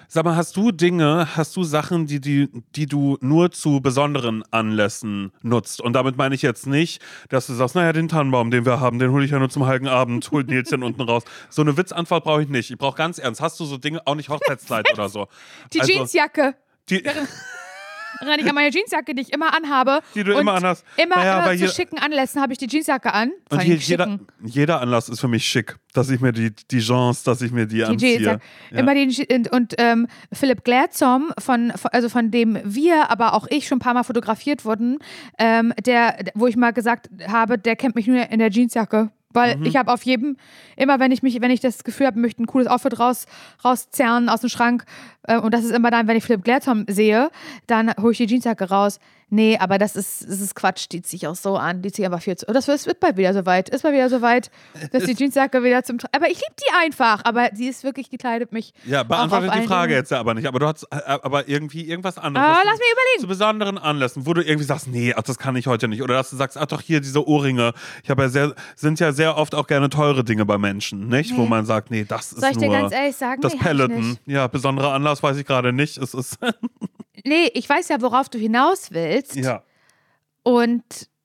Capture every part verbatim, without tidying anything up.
Sag mal, hast du Dinge, hast du Sachen, die, die, die du nur zu besonderen Anlässen nutzt? Und damit meine ich jetzt nicht, dass du sagst, naja, den Tannenbaum, den wir haben, den hole ich ja nur zum Heiligen Abend, holt Nils den unten raus. So eine Witzantwort brauche ich nicht. Ich brauche ganz ernst. Hast du so Dinge, auch nicht Hochzeitskleid oder so? Die Also, Jeansjacke. Die, Wenn ich an meine Jeansjacke, die ich immer anhabe. Die du und immer anhast. Immer, naja, immer zu hier, schicken Anlässen habe ich die Jeansjacke an. Und hier, jeder, jeder Anlass ist für mich schick, dass ich mir die, die Chance, dass ich mir die, die anziehe. Ja. Immer die, und, und ähm, Philipp Glerzom, von, also von dem wir, aber auch ich schon ein paar Mal fotografiert wurden, ähm, der, wo ich mal gesagt habe, der kennt mich nur in der Jeansjacke. Weil mhm. ich habe auf jedem, immer wenn ich mich, wenn ich das Gefühl habe, möchte ein cooles Outfit raus, rauszerren aus dem Schrank, äh, und das ist immer dann, wenn ich Philipp Glerzom sehe, dann hole ich die Jeansjacke raus. Nee, aber das ist, das ist Quatsch, die zieht sich auch so an, die zieht aber viel zu, das wird bald wieder soweit, ist bald wieder soweit, dass die Jeansjacke wieder zum, aber ich liebe die einfach, aber sie ist wirklich, die kleidet mich. Ja, beantwortet die Frage jetzt ja aber nicht, aber du hast aber irgendwie irgendwas anderes. Aber lass mich überlegen. Zu besonderen Anlässen, wo du irgendwie sagst, nee, ach, das kann ich heute nicht, oder dass du sagst, ach doch, hier diese Ohrringe, ich habe ja sehr, sind ja sehr oft auch gerne teure Dinge bei Menschen, nicht? Nee. Wo man sagt, nee, das ist Soll ich nur dir ganz ehrlich sagen? das nee, Peloton. Ja, besonderer Anlass weiß ich gerade nicht, es ist nee, ich weiß ja, worauf du hinaus willst. Ja. Und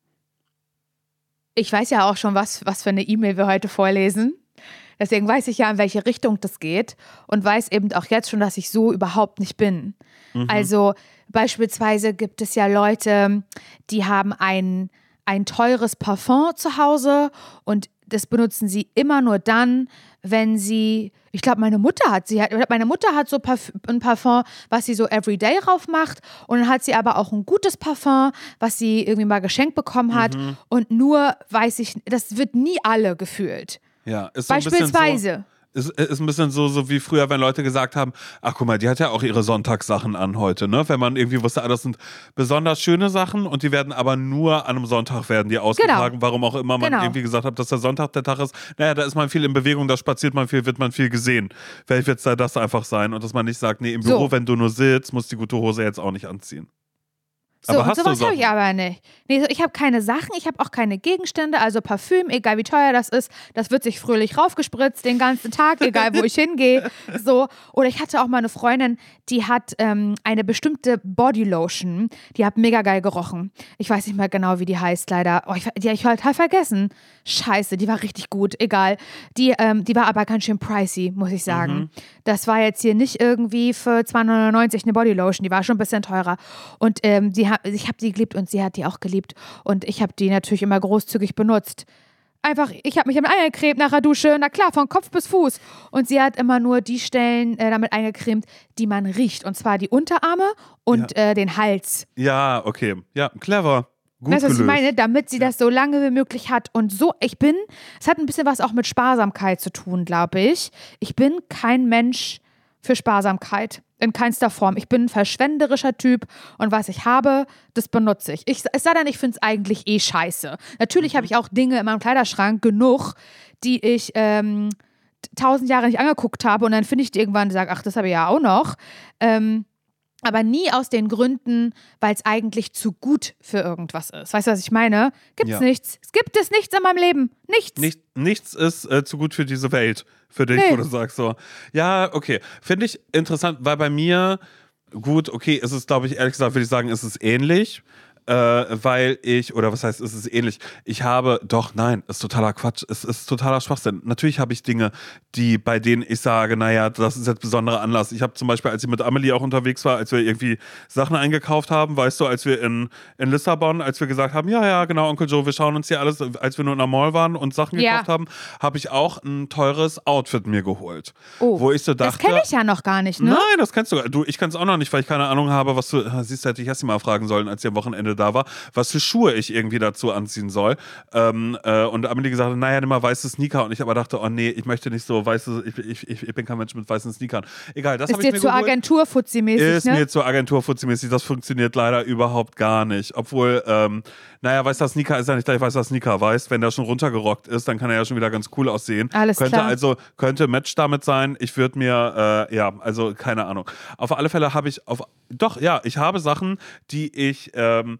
ich weiß ja auch schon, was, was für eine E-Mail wir heute vorlesen. Deswegen weiß ich ja, in welche Richtung das geht und weiß eben auch jetzt schon, dass ich so überhaupt nicht bin. Mhm. Also beispielsweise gibt es ja Leute, die haben ein, ein teures Parfum zu Hause und das benutzen sie immer nur dann, wenn sie, ich glaube, meine Mutter hat, sie hat, meine Mutter hat so Parfum, ein Parfum, was sie so everyday rauf macht, und dann hat sie aber auch ein gutes Parfum, was sie irgendwie mal geschenkt bekommen hat, mhm. und nur, weiß ich, das wird nie alle gefühlt. Ja, ist so beispielsweise. Ist, ist ein bisschen so, so wie früher, wenn Leute gesagt haben, ach guck mal, die hat ja auch ihre Sonntagssachen an heute, ne? Wenn man irgendwie wusste, ah, das sind besonders schöne Sachen und die werden aber nur an einem Sonntag werden die ausgetragen, genau. Warum auch immer man genau. irgendwie gesagt hat, dass der Sonntag der Tag ist. Naja, da ist man viel in Bewegung, da spaziert man viel, wird man viel gesehen. Vielleicht wird es da das einfach sein und dass man nicht sagt, nee, im Büro, so. Wenn du nur sitzt, musst du die gute Hose jetzt auch nicht anziehen. So, aber hast sowas habe ich aber nicht. Nee, ich habe keine Sachen, ich habe auch keine Gegenstände, also Parfüm, egal wie teuer das ist, das wird sich fröhlich raufgespritzt den ganzen Tag, egal wo ich hingehe. So. Oder ich hatte auch mal eine Freundin, die hat ähm, eine bestimmte Bodylotion, die hat mega geil gerochen. Ich weiß nicht mehr genau, wie die heißt, leider. Oh, ich, die habe ich total vergessen. Scheiße, die war richtig gut, egal. Die, ähm, die war aber ganz schön pricey, muss ich sagen. Mhm. Das war jetzt hier nicht irgendwie für zweihundertneunundneunzig eine Bodylotion, die war schon ein bisschen teurer. Und ähm, die hat ich habe die geliebt und sie hat die auch geliebt. Und ich habe die natürlich immer großzügig benutzt. Einfach, ich habe mich damit eingecremt nach der Dusche, na klar, von Kopf bis Fuß. Und sie hat immer nur die Stellen äh, damit eingecremt, die man riecht. Und zwar die Unterarme und ja. äh, den Hals. Ja, okay. Ja, clever. Gut weißt du, was ich meine? Damit sie ja. das so lange wie möglich hat. Und so, ich bin, es hat ein bisschen was auch mit Sparsamkeit zu tun, glaube ich. Ich bin kein Mensch für Sparsamkeit. In keinster Form. Ich bin ein verschwenderischer Typ und was ich habe, das benutze ich. ich es sei denn, ich finde es eigentlich eh scheiße. Natürlich mhm. habe ich auch Dinge in meinem Kleiderschrank genug, die ich ähm, tausend Jahre nicht angeguckt habe und dann finde ich die irgendwann und sage, ach, das habe ich ja auch noch. Ähm, aber nie aus den Gründen, weil es eigentlich zu gut für irgendwas ist. Weißt du, was ich meine? Gibt's ja. nichts. Es gibt es nichts in meinem Leben. Nichts. Nicht, nichts ist äh, zu gut für diese Welt. Für dich, nee. Wo du sagst so. Ja, okay. Finde ich interessant, weil bei mir, gut, okay, ist es, glaube ich, ehrlich gesagt, würde ich sagen, ist es ähnlich. Äh, weil ich, oder was heißt, ist es ähnlich? Ich habe, doch, nein, ist totaler Quatsch, es ist totaler Schwachsinn. Natürlich habe ich Dinge, die, bei denen ich sage, naja, das ist jetzt besonderer Anlass. Ich habe zum Beispiel, als ich mit Amelie auch unterwegs war, als wir irgendwie Sachen eingekauft haben, weißt du, als wir in, in Lissabon, als wir gesagt haben, ja, ja, genau, Onkel Joe, wir schauen uns hier alles, als wir nur in der Mall waren und Sachen ja. gekauft haben, habe ich auch ein teures Outfit mir geholt. Oh, wo ich so dachte, das kenne ich ja noch gar nicht, ne? Nein, das kennst du, du ich kann es auch noch nicht, weil ich keine Ahnung habe, was du, siehst du, hätte ich erst mal fragen sollen, als ich am Wochenende da war, was für Schuhe ich irgendwie dazu anziehen soll. Ähm, äh, und Amelie gesagt hat, naja, nimm mal weiße Sneaker. Und ich aber dachte, oh nee, ich möchte nicht so weiße, ich, ich, ich, ich bin kein Mensch mit weißen Sneakern. Egal, das habe ich mir geholt. Ist dir zur Agentur-Fuzzi-mäßig, Ist ne? mir zur Agentur-Fuzzi-mäßig. Das funktioniert leider überhaupt gar nicht. Obwohl, ähm, naja, weißer Sneaker ist ja nicht gleich weißer Sneaker, weißt? Wenn der schon runtergerockt ist, dann kann er ja schon wieder ganz cool aussehen. Alles könnte klar. Also, könnte Match damit sein. Ich würde mir, äh, ja, also keine Ahnung. Auf alle Fälle habe ich, auf, doch, ja, ich habe Sachen, die ich, ähm,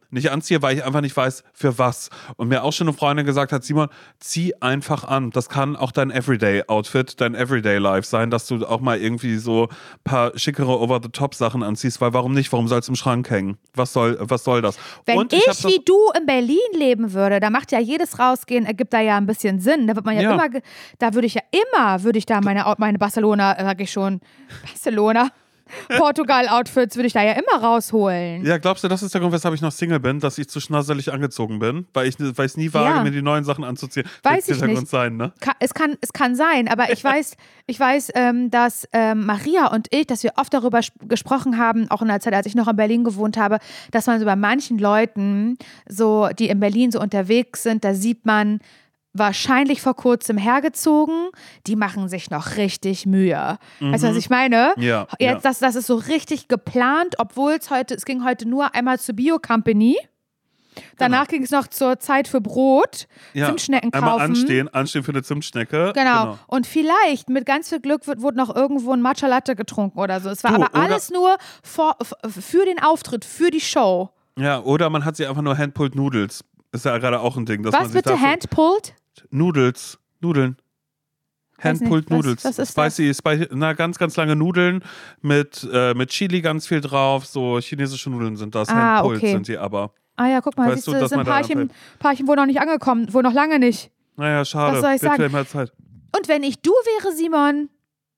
nicht anziehe, weil ich einfach nicht weiß, für was. Und mir auch schon eine Freundin gesagt hat, Simon, zieh einfach an. Das kann auch dein Everyday-Outfit, dein Everyday-Life sein, dass du auch mal irgendwie so ein paar schickere Over-the-Top-Sachen anziehst, weil warum nicht? Warum soll es im Schrank hängen? Was soll, was soll das? Wenn Und ich, ich wie du in Berlin leben würde, da macht ja jedes Rausgehen, ergibt da ja ein bisschen Sinn. Da wird man ja, Ja. immer, da würde ich ja immer, würde ich da meine, meine Barcelona, sag ich schon, Barcelona, Portugal-Outfits würde ich da ja immer rausholen. Ja, glaubst du, das ist der Grund, weshalb ich noch Single bin, dass ich zu schnasselig angezogen bin? Weil ich weil ich nie wage, Ja. mir die neuen Sachen anzuziehen. Weiß Wird ich der nicht. Grund sein, ne? Ka- Es kann, es kann sein, aber ich weiß, ich weiß, ähm, dass ähm, Maria und ich, dass wir oft darüber sp- gesprochen haben, auch in der Zeit, als ich noch in Berlin gewohnt habe, dass man so bei manchen Leuten, so die in Berlin so unterwegs sind, da sieht man wahrscheinlich vor kurzem hergezogen, die machen sich noch richtig Mühe. Mhm. Weißt du, was ich meine? Ja. Jetzt, ja. das, das ist so richtig geplant, obwohl es heute, es ging heute nur einmal zur Bio-Company. Danach genau. ging es noch zur Zeit für Brot, ja, Zimtschnecken kaufen. Einmal anstehen, anstehen für eine Zimtschnecke. Genau. genau. Und vielleicht, mit ganz viel Glück, wird, wurde noch irgendwo ein Matcha Latte getrunken oder so. Es war du, aber alles nur vor, für den Auftritt, für die Show. Ja, oder man hat sie einfach nur Handpulled Noodles. Ist ja gerade auch ein Ding. Dass Was man sich bitte, Handpulled? Noodles. Nudeln. Handpulled Noodles. Was, was ist spicy, das? spicy, na, ganz, ganz lange Nudeln mit, äh, mit Chili ganz viel drauf. So chinesische Nudeln sind das. Ah, Handpulled okay. sind die aber. Ah ja, guck mal, weißt siehst du, du, dass sind man ein Paarchen, Paarchen wohl noch nicht angekommen, wohl noch lange nicht. Naja, schade. Was soll ich Wird sagen? mehr Zeit. Und wenn ich du wäre, Simon,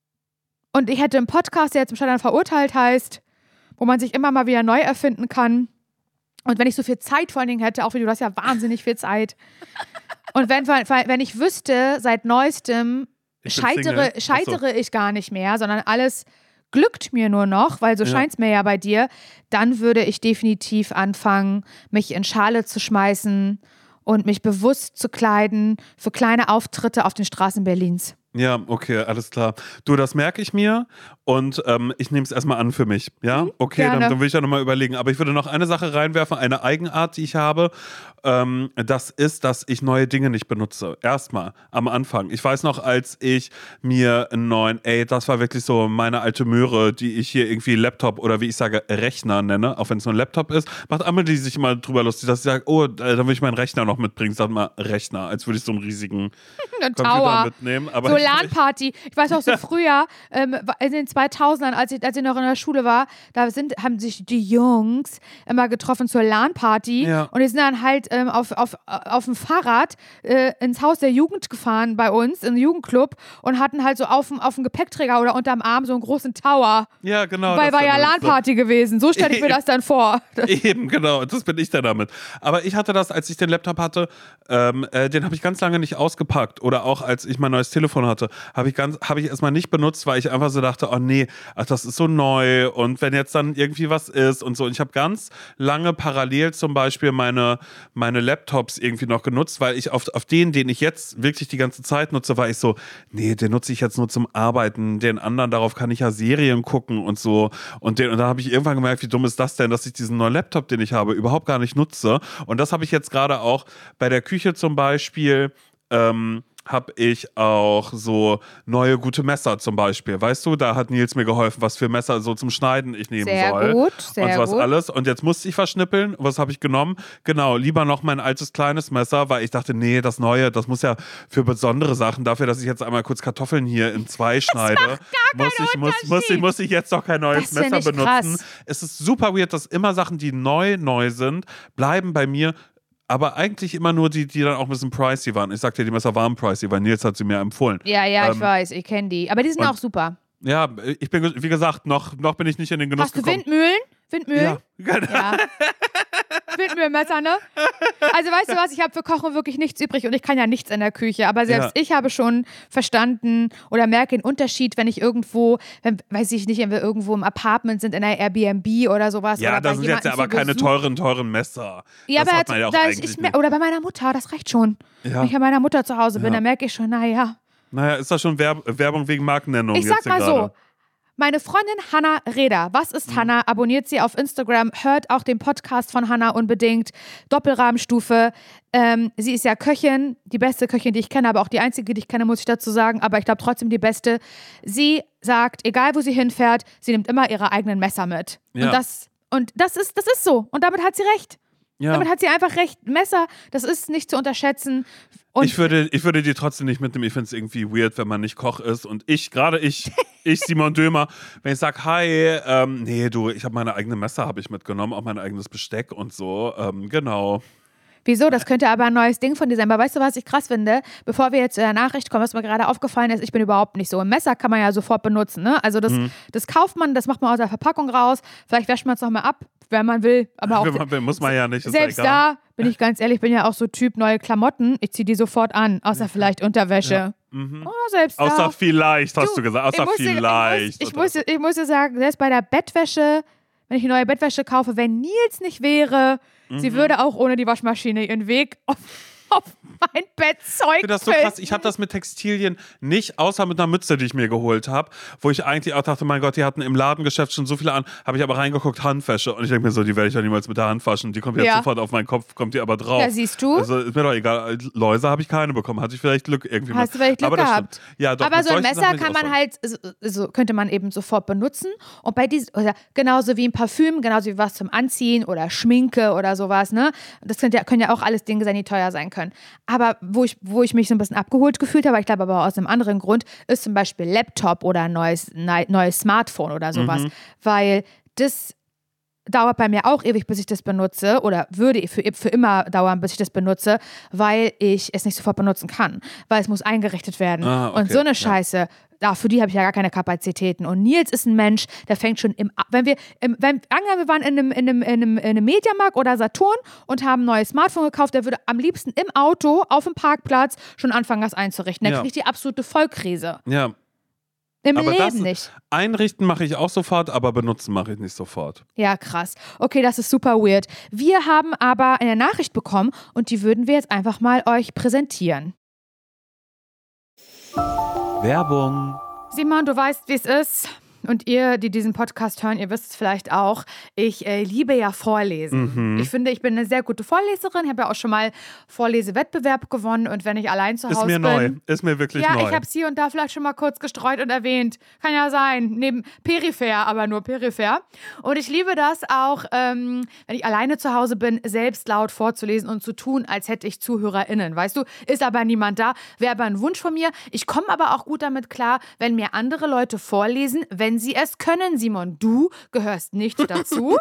und ich hätte einen Podcast, der jetzt im Scheitern verurteilt heißt, wo man sich immer mal wieder neu erfinden kann, und wenn ich so viel Zeit vor allen Dingen hätte, auch wie du, du hast ja wahnsinnig viel Zeit. Und wenn, wenn ich wüsste, seit neuestem ich scheitere, scheitere ich gar nicht mehr, sondern alles glückt mir nur noch, weil so ja. scheint es mir ja bei dir, dann würde ich definitiv anfangen, mich in Schale zu schmeißen und mich bewusst zu kleiden für kleine Auftritte auf den Straßen Berlins. Ja, okay, alles klar. Du, das merke ich mir und ähm, ich nehme es erstmal an für mich. Ja, okay, dann, dann will ich ja nochmal überlegen. Aber ich würde noch eine Sache reinwerfen, eine Eigenart, die ich habe. Ähm, das ist, dass ich neue Dinge nicht benutze. Erstmal am Anfang. Ich weiß noch, als ich mir einen neuen, ey, das war wirklich so meine alte Möhre, die ich hier irgendwie Laptop oder wie ich sage, Rechner nenne, auch wenn es nur ein Laptop ist, macht Amelie sich immer drüber lustig, dass sie sagt, oh, dann will ich meinen Rechner noch mitbringen. Sag mal Rechner, als würde ich so einen riesigen Computer mitnehmen. Aber so LAN-Party. Ich weiß auch so früher, ähm, in den zweitausendern, als ich, als ich noch in der Schule war, da sind, haben sich die Jungs immer getroffen zur LAN-Party ja. und die sind dann halt ähm, auf, auf, auf dem Fahrrad äh, ins Haus der Jugend gefahren bei uns, in den Jugendclub und hatten halt so auf dem, auf dem Gepäckträger oder unterm Arm so einen großen Tower. Ja, genau. Weil war ja LAN-Party so gewesen. So stelle ich mir das dann vor. Eben, genau. Das bin ich dann damit. Aber ich hatte das, als ich den Laptop hatte, ähm, äh, den habe ich ganz lange nicht ausgepackt. Oder auch als ich mein neues Telefon hatte, habe ich ganz, habe ich erstmal nicht benutzt, weil ich einfach so dachte, oh nee, ach, das ist so neu und wenn jetzt dann irgendwie was ist und so. Und ich habe ganz lange parallel zum Beispiel meine, meine Laptops irgendwie noch genutzt, weil ich auf, auf den, den ich jetzt wirklich die ganze Zeit nutze, war ich so, nee, den nutze ich jetzt nur zum Arbeiten, den anderen, darauf kann ich ja Serien gucken und so. Und, den, und da habe ich irgendwann gemerkt, wie dumm ist das denn, dass ich diesen neuen Laptop, den ich habe, überhaupt gar nicht nutze. Und das habe ich jetzt gerade auch bei der Küche zum Beispiel, ähm, habe ich auch so neue gute Messer zum Beispiel. Weißt du, da hat Nils mir geholfen, was für Messer so zum Schneiden ich nehmen sehr soll. Gut, sehr und was gut. alles. Und jetzt musste ich verschnippeln. Was habe ich genommen? Genau, lieber noch mein altes kleines Messer, weil ich dachte, nee, das neue, das muss ja für besondere Sachen, dafür, dass ich jetzt einmal kurz Kartoffeln hier in zwei schneide, das macht gar muss, ich, muss, muss, ich, muss ich jetzt doch kein neues das Messer benutzen. Krass. Es ist super weird, dass immer Sachen, die neu, neu sind, bleiben bei mir. Aber eigentlich immer nur die, die dann auch ein bisschen pricey waren. Ich sagte, die Messer waren pricey, weil Nils hat sie mir empfohlen. Ja, ja, ähm, ich weiß, ich kenne die. Aber die sind auch super. Ja, ich bin, wie gesagt, noch, noch bin ich nicht in den Genuss Hast du gekommen. Windmühlen? Windmühlen? Ja, genau. Ja. Windmühlenmesser, ne? Also weißt du was, ich habe für Kochen wirklich nichts übrig und ich kann ja nichts in der Küche, aber selbst ja. ich habe schon verstanden oder merke den Unterschied, wenn ich irgendwo, wenn, weiß ich nicht, wenn wir irgendwo im Apartment sind, in einer Airbnb oder sowas. Ja, oder das sind jetzt ja aber keine teuren, teuren Messer. Ja, das aber hat man ja auch da eigentlich ich, nicht. Oder bei meiner Mutter, das reicht schon. Ja. Wenn ich bei meiner Mutter zu Hause bin, ja. dann merke ich schon, naja. Naja, ist das schon Werb- Werbung wegen Markennennung? Ich sag jetzt mal gerade? so, meine Freundin Hannah Reder, was ist Hannah? Abonniert sie auf Instagram, hört auch den Podcast von Hannah unbedingt, Doppelrahmenstufe. Ähm, sie ist ja Köchin, die beste Köchin, die ich kenne, aber auch die einzige, die ich kenne, muss ich dazu sagen, aber ich glaube trotzdem die beste. Sie sagt, egal wo sie hinfährt, sie nimmt immer ihre eigenen Messer mit. Ja. Und das, und das ist, das ist so. Und damit hat sie recht. Ja. Damit hat sie einfach recht. Messer, das ist nicht zu unterschätzen. Und ich, würde, ich würde die trotzdem nicht mitnehmen. Ich finde es irgendwie weird, wenn man nicht Koch ist. Und ich, gerade ich, ich, Simon Dömer, wenn ich sage, hi, ähm, nee, du, ich habe meine eigene Messer habe ich mitgenommen, auch mein eigenes Besteck und so. Ähm, genau. Wieso? Das könnte aber ein neues Ding von dir sein. Aber weißt du, was ich krass finde? Bevor wir jetzt zu der Nachricht kommen, was mir gerade aufgefallen ist, ich bin überhaupt nicht so. Ein Messer kann man ja sofort benutzen, ne? Also das, mhm. das kauft man, das macht man aus der Verpackung raus. Vielleicht wäscht man es nochmal ab, wenn man will. Aber auch wenn man will, muss man ja nicht. Ist selbst da, bin ich ganz ehrlich, bin ja auch so Typ neue Klamotten. Ich ziehe die sofort an, außer ja. vielleicht Unterwäsche. Ja. Mhm. Oh, selbst außer da. vielleicht, hast du, du gesagt. Außer ich vielleicht. Dir, ich, muss, ich, muss, ich muss dir sagen, selbst bei der Bettwäsche, wenn ich eine neue Bettwäsche kaufe, wenn Nils nicht wäre, mhm. sie würde auch ohne die Waschmaschine ihren Weg auf, auf mein Bettzeug Ich finde das so krass. Ich habe das mit Textilien nicht, außer mit einer Mütze, die ich mir geholt habe, wo ich eigentlich auch dachte, mein Gott, die hatten im Ladengeschäft schon so viele an. Habe ich aber reingeguckt, Handwäsche. Und ich denke mir so, die werde ich ja niemals mit der Hand waschen. Die kommt jetzt ja. sofort auf meinen Kopf, kommt die aber drauf. Ja, siehst du. Also ist mir doch egal. Läuse habe ich keine bekommen. Hatte ich vielleicht Glück irgendwie. Hast du vielleicht Glück aber gehabt. Ja, doch, aber so ein Messer kann man halt, so, so könnte man eben sofort benutzen. Und bei diesem, oder genauso wie ein Parfüm, genauso wie was zum Anziehen oder Schminke oder sowas, ne? Das können ja, können ja auch alles Dinge sein, die teuer sein können. Aber wo ich wo ich mich so ein bisschen abgeholt gefühlt habe, ich glaube aber aus einem anderen Grund, ist zum Beispiel Laptop oder ein neues, neues Smartphone oder sowas. Mhm. Weil das dauert bei mir auch ewig, bis ich das benutze oder würde für, für immer dauern, bis ich das benutze, weil ich es nicht sofort benutzen kann. Weil es muss eingerichtet werden. Ah, okay. Und so eine Scheiße, ja. Ja, für die habe ich ja gar keine Kapazitäten. Und Nils ist ein Mensch, der fängt schon im, wenn wir, im, wenn, angenommen, wir waren in einem, in einem, in einem, in einem Mediamarkt oder Saturn und haben ein neues Smartphone gekauft, der würde am liebsten im Auto auf dem Parkplatz schon anfangen, das einzurichten. Der ja. kriegt die absolute Vollkrise. Ja. Im aber Leben das nicht. Einrichten mache ich auch sofort, aber benutzen mache ich nicht sofort. Ja, krass. Okay, das ist super weird. Wir haben aber eine Nachricht bekommen und die würden wir jetzt einfach mal euch präsentieren. Werbung. Simon, du weißt, wie es ist. Und ihr, die diesen Podcast hören, ihr wisst es vielleicht auch, ich äh, liebe ja Vorlesen. Mhm. Ich finde, ich bin eine sehr gute Vorleserin. Ich habe ja auch schon mal Vorlesewettbewerb gewonnen. Und wenn ich allein zu Hause bin... Ist mir neu. Ist mir wirklich ja, neu. Ja, ich habe es hier und da vielleicht schon mal kurz gestreut und erwähnt. Kann ja sein. Neben peripher, aber nur peripher. Und ich liebe das auch, ähm, wenn ich alleine zu Hause bin, selbst laut vorzulesen und zu tun, als hätte ich ZuhörerInnen. Weißt du, ist aber niemand da. Wäre aber ein Wunsch von mir. Ich komme aber auch gut damit klar, wenn mir andere Leute vorlesen, wenn sie es können, Simon. Du gehörst nicht dazu.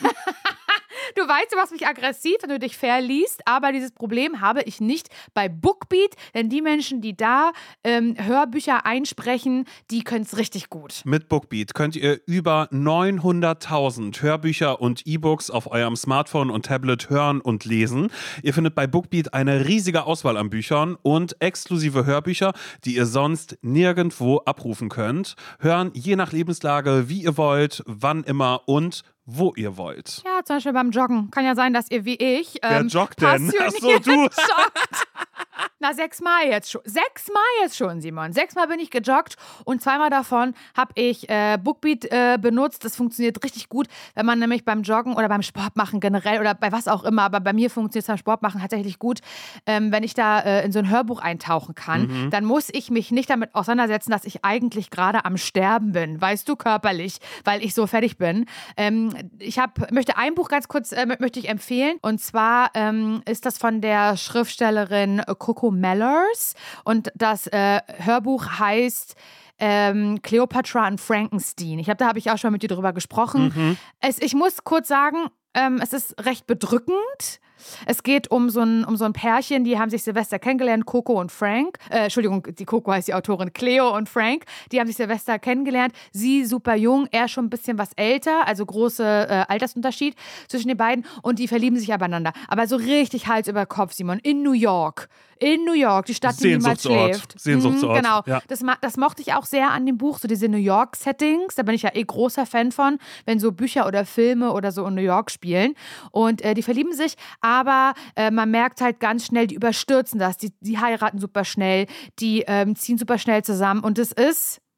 Du weißt, du machst mich aggressiv, wenn du dich verliest, aber dieses Problem habe ich nicht bei Bookbeat, denn die Menschen, die da ähm, Hörbücher einsprechen, die können es richtig gut. Mit Bookbeat könnt ihr über neunhunderttausend Hörbücher und E-Books auf eurem Smartphone und Tablet hören und lesen. Ihr findet bei Bookbeat eine riesige Auswahl an Büchern und exklusive Hörbücher, die ihr sonst nirgendwo abrufen könnt. Hören je nach Lebenslage, wie ihr wollt, wann immer und wo ihr wollt. Ja, zum Beispiel beim Joggen. Kann ja sein, dass ihr wie ich Wer ähm, joggt denn? Achso, du. Joggt. Na, sechsmal jetzt schon. Sechsmal jetzt schon, Simon. Sechsmal bin ich gejoggt und zweimal davon habe ich äh, Bookbeat äh, benutzt. Das funktioniert richtig gut, wenn man nämlich beim Joggen oder beim Sport machen generell oder bei was auch immer, aber bei mir funktioniert es beim Sport machen tatsächlich gut, ähm, wenn ich da äh, in so ein Hörbuch eintauchen kann, mhm. dann muss ich mich nicht damit auseinandersetzen, dass ich eigentlich gerade am Sterben bin, weißt du, körperlich, weil ich so fertig bin. Ähm, ich hab, möchte ein Buch ganz kurz äh, möchte ich empfehlen und zwar ähm, ist das von der Schriftstellerin Coco Mellers und das äh, Hörbuch heißt ähm, Cleopatra und Frankenstein. Ich glaube, da habe ich auch schon mit dir drüber gesprochen. Mhm. Es, ich muss kurz sagen, ähm, es ist recht bedrückend. Es geht um so, ein, um so ein Pärchen, die haben sich Silvester kennengelernt, Coco und Frank. Äh, Entschuldigung, die Coco heißt die Autorin, Cleo und Frank. Die haben sich Silvester kennengelernt. Sie super jung, er schon ein bisschen was älter, also große äh, Altersunterschied zwischen den beiden. Und die verlieben sich abeinander. Aber so richtig Hals über Kopf, Simon, in New York. In New York, die Stadt, die niemals schläft. Sehnsuchtsort. Mhm, genau, ja. das, das mochte ich auch sehr an dem Buch, so diese New York-Settings. Da bin ich ja eh großer Fan von, wenn so Bücher oder Filme oder so in New York spielen. Und äh, die verlieben sich, aber äh, man merkt halt ganz schnell, die überstürzen das. Die, die heiraten super schnell, die ähm, ziehen super schnell zusammen. Und es ist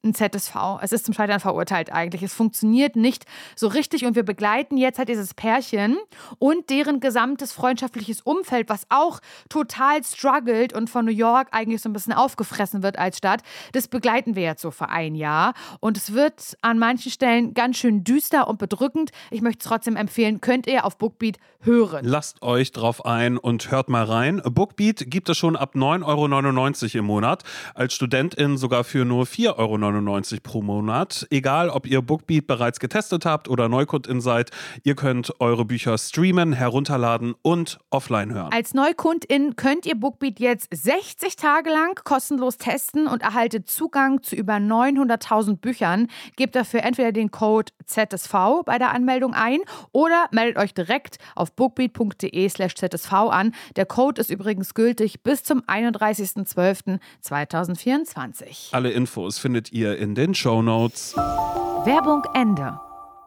ein Z S V. Es ist zum Scheitern verurteilt eigentlich. Es funktioniert nicht so richtig und wir begleiten jetzt halt dieses Pärchen und deren gesamtes freundschaftliches Umfeld, was auch total struggelt und von New York eigentlich so ein bisschen aufgefressen wird als Stadt. Das begleiten wir jetzt so für ein Jahr und es wird an manchen Stellen ganz schön düster und bedrückend. Ich möchte es trotzdem empfehlen, könnt ihr auf Bookbeat hören. Lasst euch drauf ein und hört mal rein. Bookbeat gibt es schon ab neun Euro neunundneunzig im Monat, als Studentin sogar für nur vier Euro neunundneunzig pro Monat. Egal, ob ihr Bookbeat bereits getestet habt oder Neukundin seid, ihr könnt eure Bücher streamen, herunterladen und offline hören. Als Neukundin könnt ihr Bookbeat jetzt sechzig Tage lang kostenlos testen und erhaltet Zugang zu über neunhunderttausend Büchern. Gebt dafür entweder den Code Z S V bei der Anmeldung ein oder meldet euch direkt auf bookbeat.de slash ZSV an. Der Code ist übrigens gültig bis zum einunddreißigsten zwölften zweitausendvierundzwanzig. Alle Infos findet ihr in den Shownotes. Werbung Ende.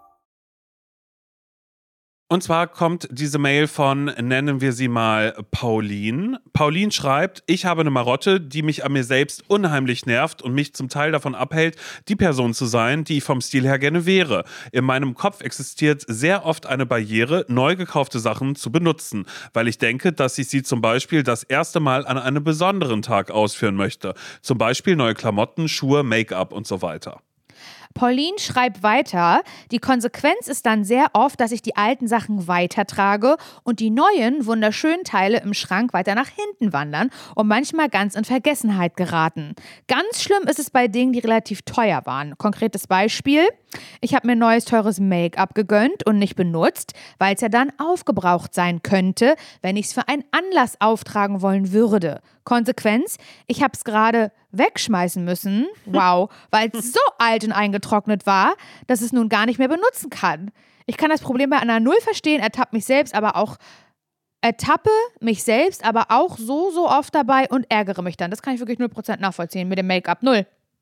Und zwar kommt diese Mail von, nennen wir sie mal Pauline. Pauline schreibt, ich habe eine Marotte, die mich an mir selbst unheimlich nervt und mich zum Teil davon abhält, die Person zu sein, die ich vom Stil her gerne wäre. In meinem Kopf existiert sehr oft eine Barriere, neu gekaufte Sachen zu benutzen, weil ich denke, dass ich sie zum Beispiel das erste Mal an einem besonderen Tag ausführen möchte. Zum Beispiel neue Klamotten, Schuhe, Make-up und so weiter. Pauline schreibt weiter, die Konsequenz ist dann sehr oft, dass ich die alten Sachen weitertrage und die neuen, wunderschönen Teile im Schrank weiter nach hinten wandern und manchmal ganz in Vergessenheit geraten. Ganz schlimm ist es bei Dingen, die relativ teuer waren. Konkretes Beispiel, ich habe mir neues, teures Make-up gegönnt und nicht benutzt, weil es ja dann aufgebraucht sein könnte, wenn ich es für einen Anlass auftragen wollen würde. Konsequenz, ich habe es gerade wegschmeißen müssen, wow, weil es so alt und eingetrocknet war, dass es nun gar nicht mehr benutzen kann. Ich kann das Problem bei einer Null verstehen, ertappe mich selbst aber auch, ertappe mich selbst aber auch so, so oft dabei und ärgere mich dann. Das kann ich wirklich null Prozent nachvollziehen mit dem Make-up, null.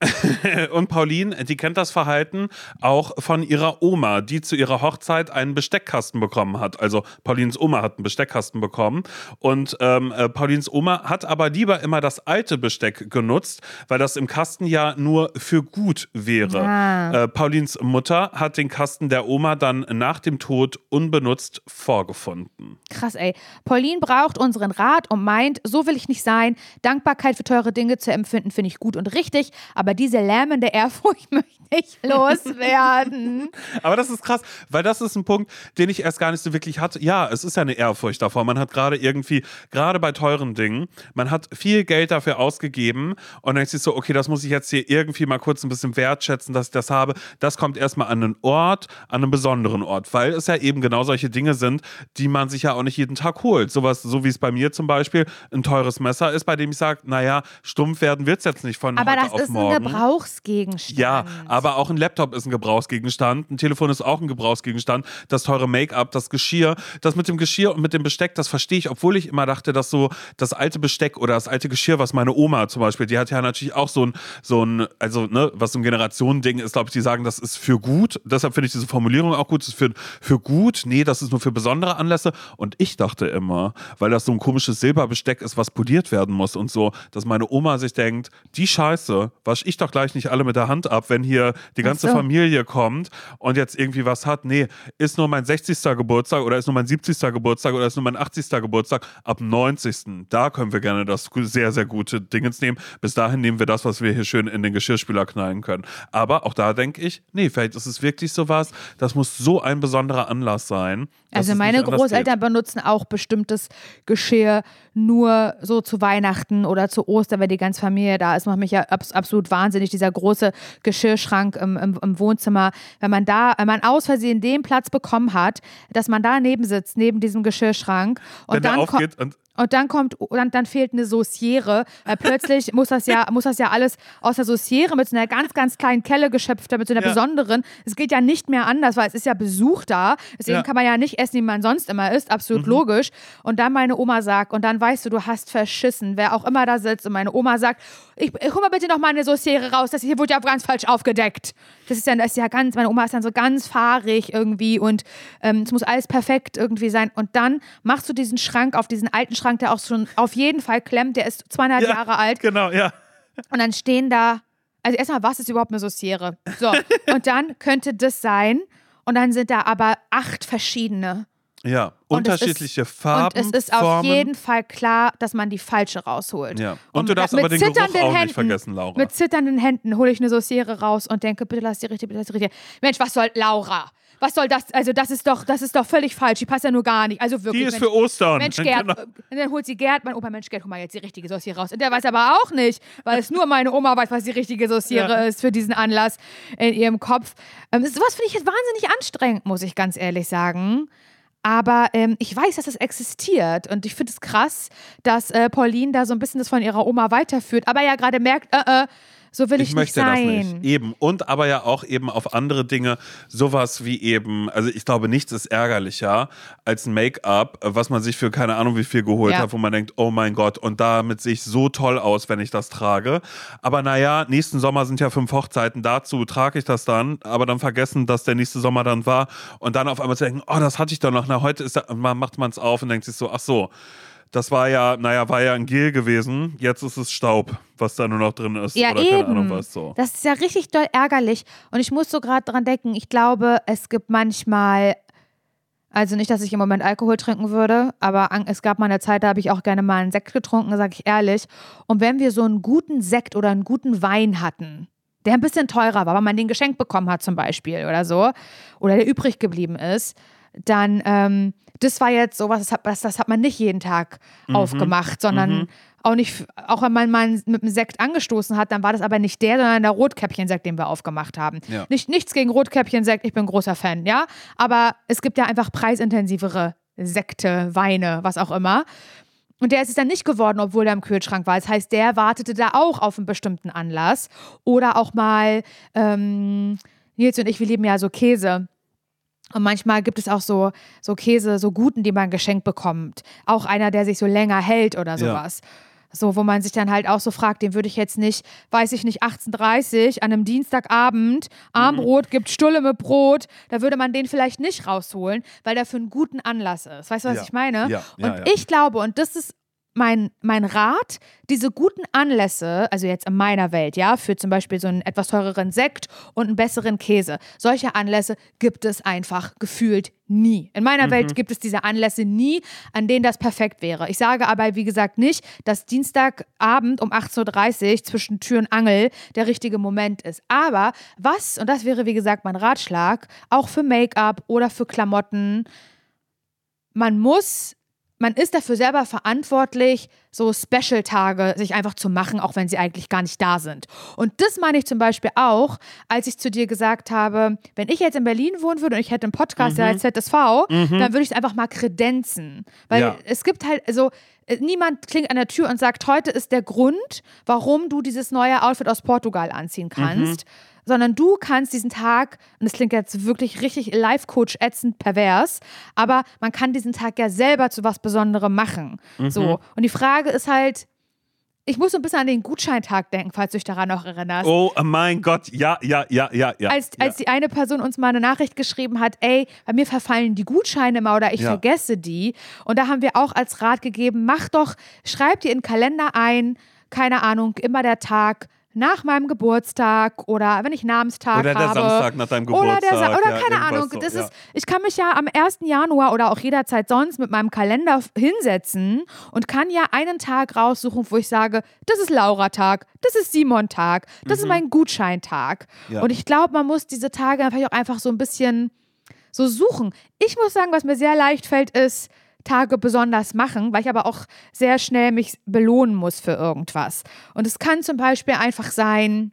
Und Pauline, die kennt das Verhalten auch von ihrer Oma, die zu ihrer Hochzeit einen Besteckkasten bekommen hat. Also Paulines Oma hat einen Besteckkasten bekommen und ähm, äh, Paulines Oma hat aber lieber immer das alte Besteck genutzt, weil das im Kasten ja nur für gut wäre. Ah. Äh, Paulines Mutter hat den Kasten der Oma dann nach dem Tod unbenutzt vorgefunden. Krass, ey. Pauline braucht unseren Rat und meint, so will ich nicht sein. Dankbarkeit für teure Dinge zu empfinden, finde ich gut und richtig, aber diese lähmende Ehrfurcht möchte ich loswerden. Aber das ist krass, weil das ist ein Punkt, den ich erst gar nicht so wirklich hatte. Ja, es ist ja eine Ehrfurcht davor. Man hat gerade irgendwie, gerade bei teuren Dingen, man hat viel Geld dafür ausgegeben und dann denkt sich so, okay, das muss ich jetzt hier irgendwie mal kurz ein bisschen wertschätzen, dass ich das habe. Das kommt erstmal an einen Ort, an einen besonderen Ort, weil es ja eben genau solche Dinge sind, die man sich ja auch nicht jeden Tag holt. Sowas, so wie es bei mir zum Beispiel ein teures Messer ist, bei dem ich sage, naja, stumpf werden wird es jetzt nicht von aber heute auf morgen. Aber das ist ein Gebrauchsgegenstand. Ja, aber auch ein Laptop ist ein Gebrauchsgegenstand, ein Telefon ist auch ein Gebrauchsgegenstand, das teure Make-up, das Geschirr, das mit dem Geschirr und mit dem Besteck, das verstehe ich, obwohl ich immer dachte, dass so das alte Besteck oder das alte Geschirr, was meine Oma zum Beispiel, die hat ja natürlich auch so ein, so ein also ne, was so ein Generationending ist, glaube ich, die sagen, das ist für gut, deshalb finde ich diese Formulierung auch gut, das ist für, für gut, nee, das ist nur für besondere Anlässe und ich dachte immer, weil das so ein komisches Silberbesteck ist, was poliert werden muss und so, dass meine Oma sich denkt, die Scheiße, wasche ich doch gleich nicht alle mit der Hand ab, wenn hier die ganze Ach so. Familie kommt und jetzt irgendwie was hat. Nee, ist nur mein sechzigsten Geburtstag oder ist nur mein siebzigsten Geburtstag oder ist nur mein achtzigsten Geburtstag. Ab neunzigsten Da können wir gerne das sehr, sehr gute Dingens nehmen. Bis dahin nehmen wir das, was wir hier schön in den Geschirrspüler knallen können. Aber auch da denke ich, nee, vielleicht ist es wirklich sowas, das muss so ein besonderer Anlass sein. Also meine Großeltern benutzen auch bestimmtes Geschirr nur so zu Weihnachten oder zu Ostern, wenn die ganze Familie da ist. Macht mich ja abs- absolut wahnsinnig, dieser große Geschirrschrank im, im, im Wohnzimmer. Wenn man da, wenn man aus Versehen den Platz bekommen hat, dass man da neben sitzt, neben diesem Geschirrschrank. Und wenn der dann aufgeht und Und dann kommt, dann, dann fehlt eine Sauciere. Weil plötzlich muss das ja, muss das ja alles aus der Sauciere mit so einer ganz, ganz kleinen Kelle geschöpft werden, mit so einer ja. besonderen. Es geht ja nicht mehr anders, weil es ist ja Besuch da. Deswegen ja. kann man ja nicht essen, wie man sonst immer isst. Absolut mhm. logisch. Und dann meine Oma sagt, und dann weißt du, du hast verschissen, wer auch immer da sitzt. Und meine Oma sagt, ich, ich hol mal bitte noch mal eine Sauciere raus. Das hier wurde ja ganz falsch aufgedeckt. Das ist, dann, das ist ja ganz, meine Oma ist dann so ganz fahrig irgendwie und ähm, es muss alles perfekt irgendwie sein. Und dann machst du diesen Schrank auf, diesen alten Schrank, der auch schon auf jeden Fall klemmt, der ist zweieinhalb ja, Jahre alt. Genau, ja. Und dann stehen da also erstmal, was ist überhaupt eine Sauciere? So, und dann könnte das sein und dann sind da aber acht verschiedene. Ja, und unterschiedliche ist, Farben, Und es ist Formen. auf jeden Fall klar, dass man die falsche rausholt. Ja. Und, und du darfst aber den Geruch auch Händen, nicht vergessen, Laura. Mit zitternden Händen hole ich eine Sauciere raus und denke, bitte lass die richtige, bitte lass die richtige. Mensch, was soll Laura? Was soll das? Also das ist doch, das ist doch völlig falsch. Die passt ja nur gar nicht. Also wirklich. Die ist Mensch, für Ostern. Mensch, Gerd. Genau. Und dann holt sie Gerd, mein Opa, Mensch, Gerd, hol mal jetzt die richtige Sauciere raus. Und der weiß aber auch nicht, weil es nur meine Oma weiß, was die richtige Sauciere ja. ist für diesen Anlass in ihrem Kopf. Ähm, sowas finde ich jetzt wahnsinnig anstrengend, muss ich ganz ehrlich sagen. Aber ähm, ich weiß, dass das existiert und ich finde es krass, dass äh, Pauline da so ein bisschen das von ihrer Oma weiterführt, aber ja gerade merkt, äh, äh, so will ich, ich nicht sein. Ich möchte das nicht. Eben. Und aber ja auch eben auf andere Dinge, sowas wie eben, also ich glaube, nichts ist ärgerlicher als ein Make-up, was man sich für keine Ahnung wie viel geholt ja. hat, wo man denkt, oh mein Gott, und damit sehe ich so toll aus, wenn ich das trage. Aber naja, nächsten Sommer sind ja fünf Hochzeiten, dazu trage ich das dann, aber dann vergessen, dass der nächste Sommer dann war und dann auf einmal zu denken, oh, das hatte ich doch noch, na heute ist da, man macht man es auf und denkt sich so, ach so, das war ja, naja, war ja ein Gel gewesen. Jetzt ist es Staub, was da nur noch drin ist. Ja, oder eben. keine Ahnung was. So. Das ist ja richtig doll ärgerlich. Und ich muss so gerade dran denken, ich glaube, es gibt manchmal, also nicht, dass ich im Moment Alkohol trinken würde, aber es gab mal eine Zeit, da habe ich auch gerne mal einen Sekt getrunken, sage ich ehrlich. Und wenn wir so einen guten Sekt oder einen guten Wein hatten, der ein bisschen teurer war, weil man den geschenkt bekommen hat zum Beispiel oder so, oder der übrig geblieben ist, dann, ähm, das war jetzt sowas, das hat, das, das hat man nicht jeden Tag mhm. aufgemacht, sondern mhm. auch nicht, auch wenn man mal mit einem Sekt angestoßen hat, dann war das aber nicht der, sondern der Rotkäppchensekt, den wir aufgemacht haben. Ja. Nicht, nichts gegen Rotkäppchensekt, ich bin ein großer Fan, ja, aber es gibt ja einfach preisintensivere Sekte, Weine, was auch immer. Und der ist es dann nicht geworden, obwohl er im Kühlschrank war. Das heißt, der wartete da auch auf einen bestimmten Anlass. Oder auch mal, ähm, Nils und ich, wir lieben ja so Käse. Und manchmal gibt es auch so, so Käse, so guten, die man geschenkt bekommt. Auch einer, der sich so länger hält oder sowas. Ja. So, wo man sich dann halt auch so fragt, den würde ich jetzt nicht, weiß ich nicht, achtzehn Uhr dreißig an einem Dienstagabend, Armbrot, mhm. gibt Stulle mit Brot, da würde man den vielleicht nicht rausholen, weil der für einen guten Anlass ist. Weißt du, was ja. ich meine? Ja. Ja, und ja. ich glaube, und das ist Mein, mein Rat, diese guten Anlässe, also jetzt in meiner Welt, ja, für zum Beispiel so einen etwas teureren Sekt und einen besseren Käse, solche Anlässe gibt es einfach gefühlt nie. In meiner mhm. Welt gibt es diese Anlässe nie, an denen das perfekt wäre. Ich sage aber, wie gesagt, nicht, dass Dienstagabend um achtzehn Uhr dreißig zwischen Tür und Angel der richtige Moment ist. Aber was, und das wäre wie gesagt mein Ratschlag, auch für Make-up oder für Klamotten, man muss Man ist dafür selber verantwortlich, so Special-Tage sich einfach zu machen, auch wenn sie eigentlich gar nicht da sind. Und das meine ich zum Beispiel auch, als ich zu dir gesagt habe, wenn ich jetzt in Berlin wohnen würde und ich hätte einen Podcast, mhm. der als Z S V, mhm. dann würde ich es einfach mal kredenzen. Weil ja. es gibt halt, also niemand klingt an der Tür und sagt, heute ist der Grund, warum du dieses neue Outfit aus Portugal anziehen kannst. Mhm. Sondern du kannst diesen Tag, und das klingt jetzt wirklich richtig Life-Coach ätzend pervers, aber man kann diesen Tag ja selber zu was Besonderem machen. Mhm. So. Und die Frage ist halt, ich muss so ein bisschen an den Gutscheintag denken, falls du dich daran noch erinnerst. Oh mein Gott, ja, ja, ja, ja, ja. Als, ja. als die eine Person uns mal eine Nachricht geschrieben hat, ey, bei mir verfallen die Gutscheine immer oder ich ja. vergesse die. Und da haben wir auch als Rat gegeben, mach doch, schreib dir in den Kalender ein, keine Ahnung, immer der Tag nach meinem Geburtstag oder wenn ich Namenstag oder habe. Oder der Samstag nach deinem Geburtstag. Oder, der Sa- oder ja, keine Ahnung. So, das ja. ist, ich kann mich ja am ersten Januar oder auch jederzeit sonst mit meinem Kalender hinsetzen und kann ja einen Tag raussuchen, wo ich sage, das ist Laura-Tag, das ist Simon-Tag, das mhm. ist mein Gutscheintag. Ja. Und ich glaube, man muss diese Tage vielleicht auch einfach so ein bisschen so suchen. Ich muss sagen, was mir sehr leicht fällt, ist Tage besonders machen, weil ich aber auch sehr schnell mich belohnen muss für irgendwas. Und es kann zum Beispiel einfach sein,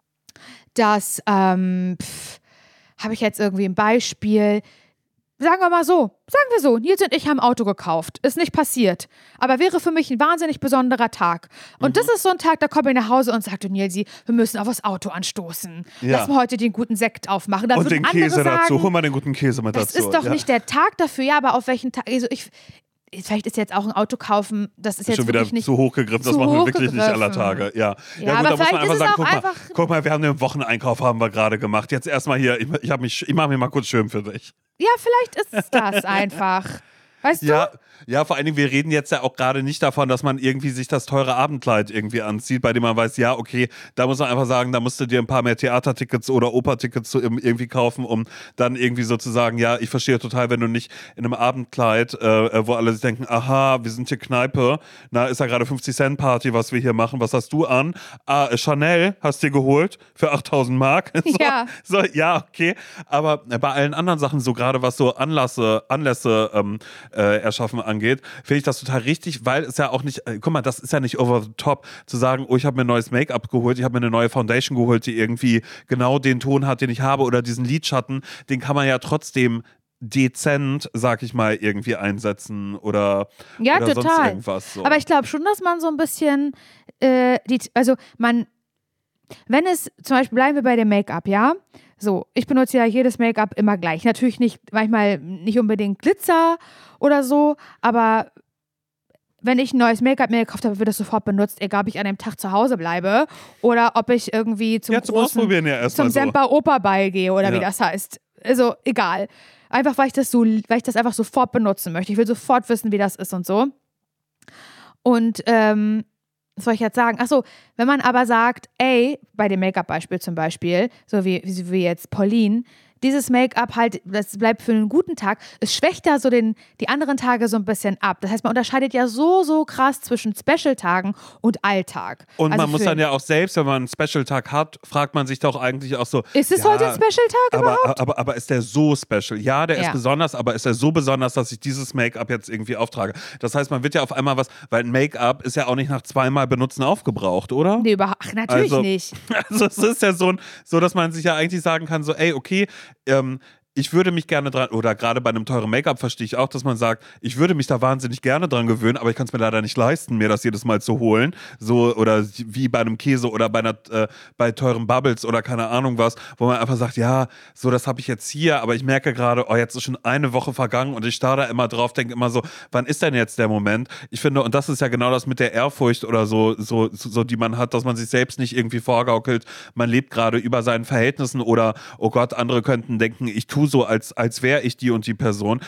dass, ähm, habe ich jetzt irgendwie ein Beispiel, sagen wir mal so, sagen wir so, Nils und ich haben ein Auto gekauft, ist nicht passiert, aber wäre für mich ein wahnsinnig besonderer Tag. Und mhm. das ist so ein Tag, da komme ich nach Hause und sage, Nilsi, wir müssen auf das Auto anstoßen. Ja. Lass mal heute den guten Sekt aufmachen. Dann und den Käse sagen, dazu, hol mal den guten Käse mit das dazu. Das ist doch ja. nicht der Tag dafür, ja, aber auf welchen Tag, also ich, vielleicht ist jetzt auch ein Auto kaufen, das ist jetzt schon wieder nicht zu hochgegriffen, das machen wir wirklich nicht aller Tage. Ja, ja, ja gut, aber da muss man einfach sagen, guck einfach mal, guck mal, wir haben den Wocheneinkauf haben wir gerade gemacht. Jetzt erstmal hier, ich, ich, hab mich, ich mache mich mal kurz schön für dich. Ja, vielleicht ist es das einfach. Weißt ja, du? Ja, vor allen Dingen, wir reden jetzt ja auch gerade nicht davon, dass man irgendwie sich das teure Abendkleid irgendwie anzieht, bei dem man weiß, ja, okay, da muss man einfach sagen, da musst du dir ein paar mehr Theatertickets oder Opertickets irgendwie kaufen, um dann irgendwie sozusagen, ja, ich verstehe total, wenn du nicht in einem Abendkleid, äh, wo alle sich denken, aha, wir sind hier Kneipe, na, ist ja gerade fünfzig Cent Party, was wir hier machen, was hast du an? Ah, Chanel hast du dir geholt für achttausend Mark. so, ja. So, ja, okay, aber bei allen anderen Sachen, so gerade was so Anlässe, Anlässe ähm, äh, erschaffen angeht, finde ich das total richtig, weil es ja auch nicht, äh, guck mal, das ist ja nicht over the top, zu sagen, oh, ich habe mir ein neues Make-up geholt, ich habe mir eine neue Foundation geholt, die irgendwie genau den Ton hat, den ich habe, oder diesen Lidschatten, den kann man ja trotzdem dezent, sag ich mal, irgendwie einsetzen oder, ja, oder total. sonst irgendwas. So. Aber ich glaube schon, dass man so ein bisschen, äh, die, also man, wenn es, zum Beispiel bleiben wir bei dem Make-up, ja, so, ich benutze ja jedes Make-up immer gleich. Natürlich nicht, manchmal nicht unbedingt Glitzer oder so, aber wenn ich ein neues Make-up mir gekauft habe, wird das sofort benutzt, egal ob ich an dem Tag zu Hause bleibe oder ob ich irgendwie zum, ja, zum großen, Ausprobieren ja erstmal zum so. Semper-Oper-Ball gehe oder ja. wie das heißt. Also, egal. Einfach, weil ich das so, weil ich das einfach sofort benutzen möchte. Ich will sofort wissen, wie das ist und so. Und, ähm, was soll ich jetzt sagen? Achso, wenn man aber sagt, ey, bei dem Make-up-Beispiel zum Beispiel, so wie, wie jetzt Pauline, dieses Make-up halt, das bleibt für einen guten Tag, es schwächt da so den, die anderen Tage so ein bisschen ab. Das heißt, man unterscheidet ja so, so krass zwischen Special-Tagen und Alltag. Und also man muss dann ja auch selbst, wenn man einen Special-Tag hat, fragt man sich doch eigentlich auch so, ist es ja, heute ein Special-Tag aber, überhaupt? Aber, aber, aber ist der so special? Ja, der Ja. ist besonders, aber ist er so besonders, dass ich dieses Make-up jetzt irgendwie auftrage? Das heißt, man wird ja auf einmal was, weil ein Make-up ist ja auch nicht nach zweimal Benutzen aufgebraucht, oder? Nee, überhaupt, ach, natürlich also, nicht. Also es ist ja so, so, dass man sich ja eigentlich sagen kann, so, ey, okay, ähm, ich würde mich gerne dran, oder gerade bei einem teuren Make-up verstehe ich auch, dass man sagt, ich würde mich da wahnsinnig gerne dran gewöhnen, aber ich kann es mir leider nicht leisten, mir das jedes Mal zu holen. So, oder wie bei einem Käse oder bei, einer, äh, bei teuren Bubbles oder keine Ahnung was, wo man einfach sagt, ja, so, das habe ich jetzt hier, aber ich merke gerade, oh, jetzt ist schon eine Woche vergangen und ich starre da immer drauf, denke immer so, wann ist denn jetzt der Moment? Ich finde, und das ist ja genau das mit der Ehrfurcht oder so, so, so, die man hat, dass man sich selbst nicht irgendwie vorgaukelt, man lebt gerade über seinen Verhältnissen oder, oh Gott, andere könnten denken, ich tue so, als, als wäre ich die und die Person.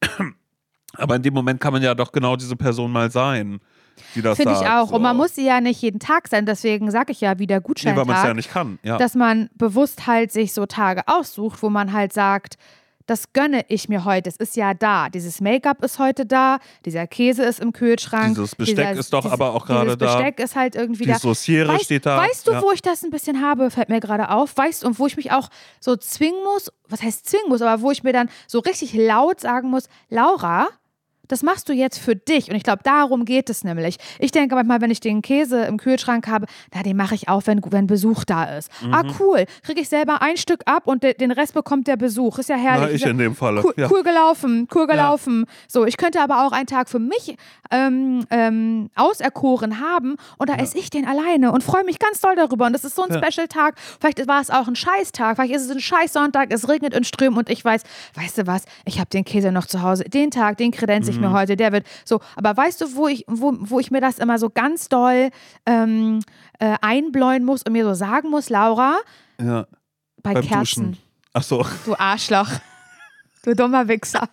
Aber in dem Moment kann man ja doch genau diese Person mal sein, die das Finde sagt. ich auch. So. Und man muss sie ja nicht jeden Tag sein. Deswegen sage ich ja wieder Gutscheintag. Nee, weil man es ja nicht kann. Ja. Dass man bewusst halt sich so Tage aussucht, wo man halt sagt, das gönne ich mir heute. Es ist ja da. Dieses Make-up ist heute da. Dieser Käse ist im Kühlschrank. Dieses Besteck dieser, ist doch dieses, aber auch gerade da. Dieses Besteck ist halt irgendwie Die da. Sauciere weißt, steht da. Weißt du, ja. wo ich das ein bisschen habe, fällt mir gerade auf. Weißt du, und wo ich mich auch so zwingen muss, was heißt zwingen muss, aber wo ich mir dann so richtig laut sagen muss, Laura, das machst du jetzt für dich. Und ich glaube, darum geht es nämlich. Ich denke manchmal, wenn ich den Käse im Kühlschrank habe, na, den mache ich auf, wenn, wenn Besuch da ist. Mhm. Ah, cool. Kriege ich selber ein Stück ab und de, den Rest bekommt der Besuch. Ist ja herrlich. Na, ich in dem Falle. Cool, ja. cool gelaufen, cool gelaufen. Ja. So, ich könnte aber auch einen Tag für mich ähm, ähm, auserkoren haben und da ja. esse ich den alleine und freue mich ganz doll darüber. Und das ist so ein ja. Special-Tag. Vielleicht war es auch ein Scheißtag. Vielleicht ist es ein Scheiß-Sonntag. Es regnet in Strömen und ich weiß, weißt du was, ich habe den Käse noch zu Hause. Den Tag, den kredenze ich mhm. mir heute. Der wird so. Aber weißt du, wo ich, wo, wo ich mir das immer so ganz doll ähm, äh, einbläuen muss und mir so sagen muss, Laura, ja. bei Beim Kerzen. Duschen. Ach so. Du Arschloch. Du dummer Wichser.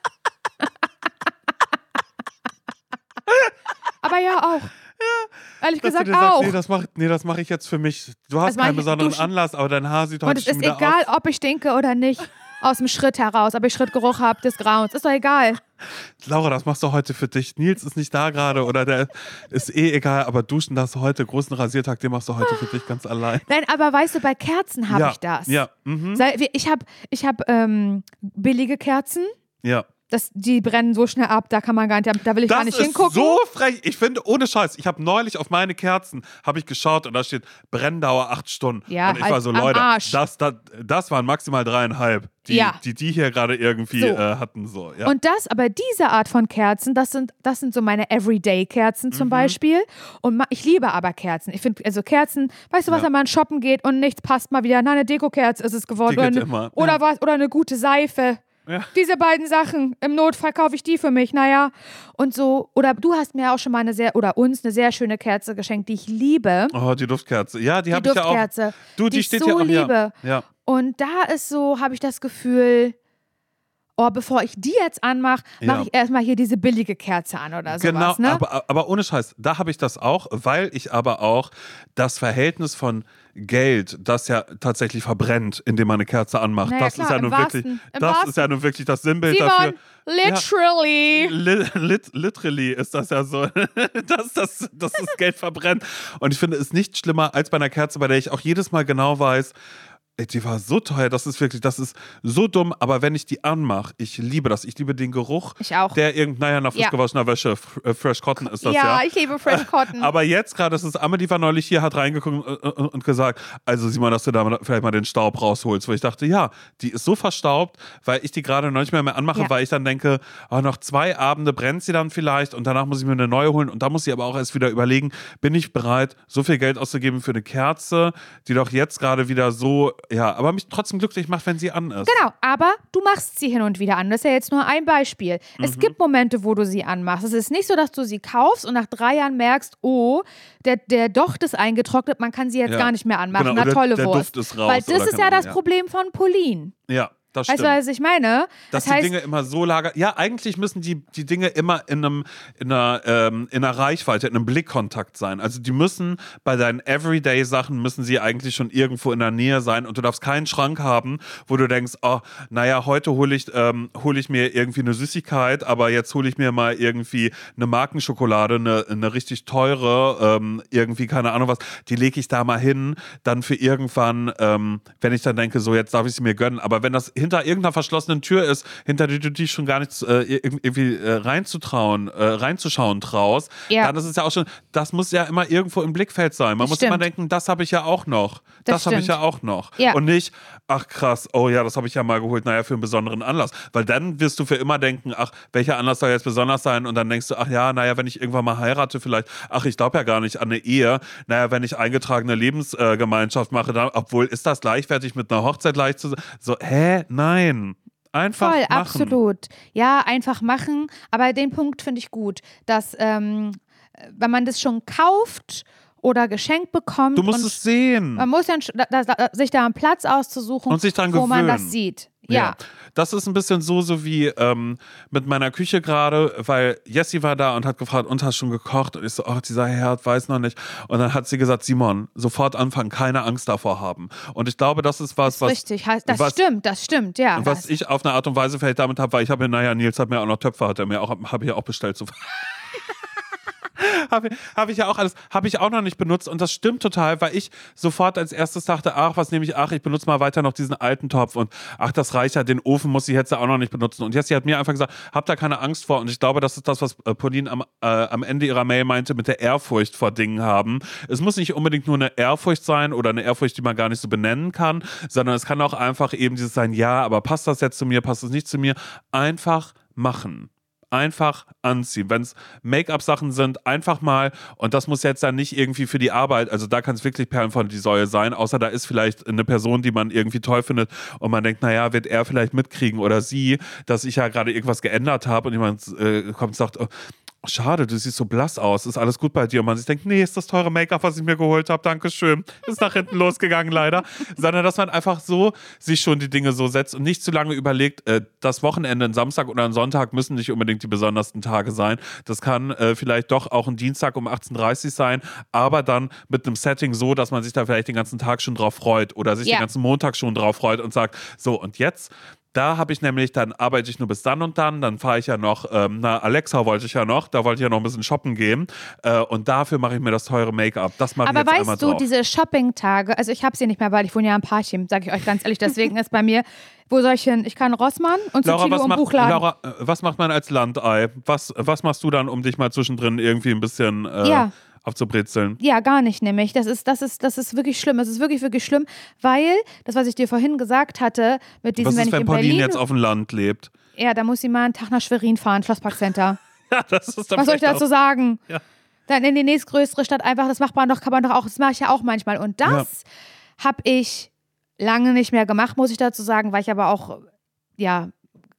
Aber ja, auch. Ja, ehrlich Dass gesagt du dir sagst, auch. nee, das mache nee, das mach ich jetzt für mich. Du hast keinen besonderen duschen. Anlass, aber dein Haar sieht heute schon wieder aus. Und es ist egal, ob ich stinke oder nicht. Aus dem Schritt heraus, ob ich Schrittgeruch habe des Grauens. Ist doch egal. Laura, das machst du heute für dich. Nils ist nicht da gerade oder der ist eh egal, aber duschen, das du heute, großen Rasiertag, den machst du heute für dich ganz allein. Nein, aber weißt du, bei Kerzen habe ja. ich das. Ja. Mhm. Ich habe ich hab, ähm, billige Kerzen. Ja. Das, die brennen so schnell ab, da kann man gar nicht, da will ich das gar nicht ist hingucken. So frech. Ich finde, ohne Scheiß, ich habe neulich auf meine Kerzen, habe ich geschaut und da steht Brenndauer acht Stunden. Ja, und ich halt war so, Leute, Arsch. Das, das, das waren maximal dreieinhalb, die ja. die, die hier gerade irgendwie so. äh, hatten. So. Ja. Und das, aber diese Art von Kerzen, das sind, das sind so meine Everyday-Kerzen zum mhm. Beispiel. Und ich liebe aber Kerzen. Ich finde, also Kerzen, weißt du, was, ja. wenn man shoppen geht und nichts passt mal wieder, na, eine Dekokerze ist es geworden. Oder eine, immer. oder, ja. was, oder eine gute Seife. Ja. Diese beiden Sachen, im Notfall kaufe ich die für mich, naja. Und so, oder du hast mir auch schon mal eine sehr, oder uns eine sehr schöne Kerze geschenkt, die ich liebe. Oh, die Duftkerze. Ja, die, die habe ich ja auch. Duftkerze. Du, die, die steht ich so ja auch liebe. Ja. Und da ist so, habe ich das Gefühl, oh, bevor ich die jetzt anmache, mache Ja. ich erstmal hier diese billige Kerze an oder sowas. Genau, ne? aber, aber ohne Scheiß, da habe ich das auch, weil ich aber auch das Verhältnis von Geld, das ja tatsächlich verbrennt, indem man eine Kerze anmacht, Naja, das klar, ist ja im nun wahrsten- wirklich, im das wahrsten- ist ja nun wirklich das Sinnbild Simon, dafür. literally. Li lit literally ist das ja so, dass, das, dass das Geld verbrennt. Und ich finde es nicht schlimmer als bei einer Kerze, bei der ich auch jedes Mal genau weiß, ey, die war so teuer, das ist wirklich, das ist so dumm, aber wenn ich die anmache, ich liebe das, ich liebe den Geruch, Ich auch. der irgend, naja, nach frisch Ja. gewaschener Wäsche, f- äh, Fresh Cotton ist das Ja, ja. ich liebe Fresh Cotton. Aber jetzt gerade ist es Amme, die war neulich hier, hat reingeguckt und, und, und gesagt, also sieh mal, dass du da mal- vielleicht mal den Staub rausholst. Wo ich dachte, ja, die ist so verstaubt, weil ich die gerade noch nicht mehr, mehr anmache, Ja. weil ich dann denke, oh, noch zwei Abende brennt sie dann vielleicht und danach muss ich mir eine neue holen und da muss ich aber auch erst wieder überlegen, bin ich bereit, so viel Geld auszugeben für eine Kerze, die doch jetzt gerade wieder so, ja, aber mich trotzdem glücklich macht, wenn sie an ist. Genau, aber du machst sie hin und wieder an. Das ist ja jetzt nur ein Beispiel. Mhm. Es gibt Momente, wo du sie anmachst. Es ist nicht so, dass du sie kaufst und nach drei Jahren merkst, oh, der, der Docht ist eingetrocknet, man kann sie jetzt Ja. gar nicht mehr anmachen. Genau, Na, der- tolle der Wurst. Duft ist raus Weil das oder ist keine ja Ahnung, das ja. Problem von Polin. Ja, das Weißt stimmt. du, was ich meine? Dass das heißt, die Dinge immer so lagern. Ja, eigentlich müssen die, die Dinge immer in einem in einer, ähm, in einer Reichweite, in einem Blickkontakt sein. Also die müssen bei deinen Everyday-Sachen müssen sie eigentlich schon irgendwo in der Nähe sein und du darfst keinen Schrank haben, wo du denkst, oh, naja, heute hole ich, ähm, hol ich mir irgendwie eine Süßigkeit, aber jetzt hole ich mir mal irgendwie eine Markenschokolade, eine, eine richtig teure, ähm, irgendwie, keine Ahnung was, die lege ich da mal hin, dann für irgendwann, ähm, wenn ich dann denke, so jetzt darf ich sie mir gönnen. Aber wenn das hinter irgendeiner verschlossenen Tür ist, hinter die du dich schon gar nicht äh, irgendwie äh, reinzutrauen, äh, reinzuschauen traust, Ja. dann ist es ja auch schon, das muss ja immer irgendwo im Blickfeld sein. Man Das muss stimmt. immer denken, das habe ich ja auch noch. Das, Das habe ich stimmt. ja auch noch. Ja. Und nicht, ach krass, oh ja, das habe ich ja mal geholt, naja, für einen besonderen Anlass. Weil dann wirst du für immer denken, ach, welcher Anlass soll jetzt besonders sein? Und dann denkst du, ach ja, naja, wenn ich irgendwann mal heirate vielleicht, ach, ich glaube ja gar nicht an eine Ehe. Naja, wenn ich eingetragene Lebensgemeinschaft mache, dann, obwohl, ist das gleichwertig mit einer Hochzeit gleich zu so, hä? Nein. Einfach voll, machen. absolut. Ja, einfach machen. Aber den Punkt finde ich gut, dass ähm, wenn man das schon kauft oder geschenkt bekommt, Du musst und es sehen. man muss dann sch- da, da, sich da einen Platz auszusuchen, Und sich dran wo man gewöhnen. das sieht. Ja. Das ist ein bisschen so, so wie ähm, mit meiner Küche gerade, weil Jessie war da und hat gefragt, und hast schon gekocht? Und ich so, ach, dieser Herd, weiß noch nicht. Und dann hat sie gesagt, Simon, sofort anfangen, keine Angst davor haben. Und ich glaube, das ist was, Das was... ist richtig, heißt- das was, stimmt, das stimmt, ja. Was das, ich auf eine Art und Weise vielleicht damit habe, weil ich habe, naja, Nils hat mir auch noch Töpfe, hat er mir auch, habe ich ja auch bestellt. So. Habe hab ich ja auch alles, habe ich auch noch nicht benutzt und das stimmt total, weil ich sofort als erstes dachte, ach, was nehme ich, ach, ich benutze mal weiter noch diesen alten Topf und ach, das reicht ja, den Ofen muss ich jetzt auch noch nicht benutzen. Und Jessie hat mir einfach gesagt, hab da keine Angst vor und ich glaube, das ist das, was äh, Pauline am, äh, am Ende ihrer Mail meinte, mit der Ehrfurcht vor Dingen haben. Es muss nicht unbedingt nur eine Ehrfurcht sein oder eine Ehrfurcht, die man gar nicht so benennen kann, sondern es kann auch einfach eben dieses sein, ja, aber passt das jetzt zu mir, passt das nicht zu mir? Einfach machen. Einfach anziehen. Wenn es Make-up-Sachen sind, einfach mal, und das muss jetzt dann nicht irgendwie für die Arbeit, also da kann es wirklich Perlen von die Säule sein, außer da ist vielleicht eine Person, die man irgendwie toll findet und man denkt, naja, wird er vielleicht mitkriegen oder sie, dass ich ja gerade irgendwas geändert habe und jemand äh, kommt und sagt, oh, schade, du siehst so blass aus, ist alles gut bei dir? Und man sich denkt, nee, ist das teure Make-up, was ich mir geholt habe, dankeschön. Ist nach hinten losgegangen leider. Sondern, dass man einfach so sich schon die Dinge so setzt und nicht zu lange überlegt, äh, das Wochenende, ein Samstag oder ein Sonntag müssen nicht unbedingt die besondersten Tage sein. Das kann äh, vielleicht doch auch ein Dienstag um achtzehn Uhr dreißig sein, aber dann mit einem Setting so, dass man sich da vielleicht den ganzen Tag schon drauf freut oder sich Ja. den ganzen Montag schon drauf freut und sagt, so und jetzt... Da habe ich nämlich, dann arbeite ich nur bis dann und dann, dann fahre ich ja noch, ähm, na, Alexa wollte ich ja noch, da wollte ich ja noch ein bisschen shoppen gehen äh, und dafür mache ich mir das teure Make-up. Das mache ich aber jetzt einmal weißt du, drauf. diese Shopping-Tage, also ich habe sie nicht mehr, weil ich wohne ja am Parchim, sage ich euch ganz ehrlich, deswegen ist bei mir, wo soll ich hin? Ich kann Rossmann und zu Laura, Tilo was im macht, Buchladen. Laura, äh, was macht man als Landei? Was, was machst du dann, um dich mal zwischendrin irgendwie ein bisschen äh, Ja. aufzubrezeln? Ja, gar nicht nämlich. Das ist, das ist, das ist wirklich schlimm. Das ist wirklich, wirklich schlimm, weil, das, was ich dir vorhin gesagt hatte, mit diesem, Was wenn ist, ich wenn in Pauline Berlin, jetzt auf dem Land lebt? ja, da muss sie mal einen Tag nach Schwerin fahren, Schlossparkcenter. Ja, das ist dann Was soll ich vielleicht dazu auch- sagen? Ja. Dann in die nächstgrößere Stadt einfach, das macht man doch, kann man doch auch, das mache ich ja auch manchmal. Und das habe ich lange nicht mehr gemacht, muss ich dazu sagen, weil ich aber auch, ja,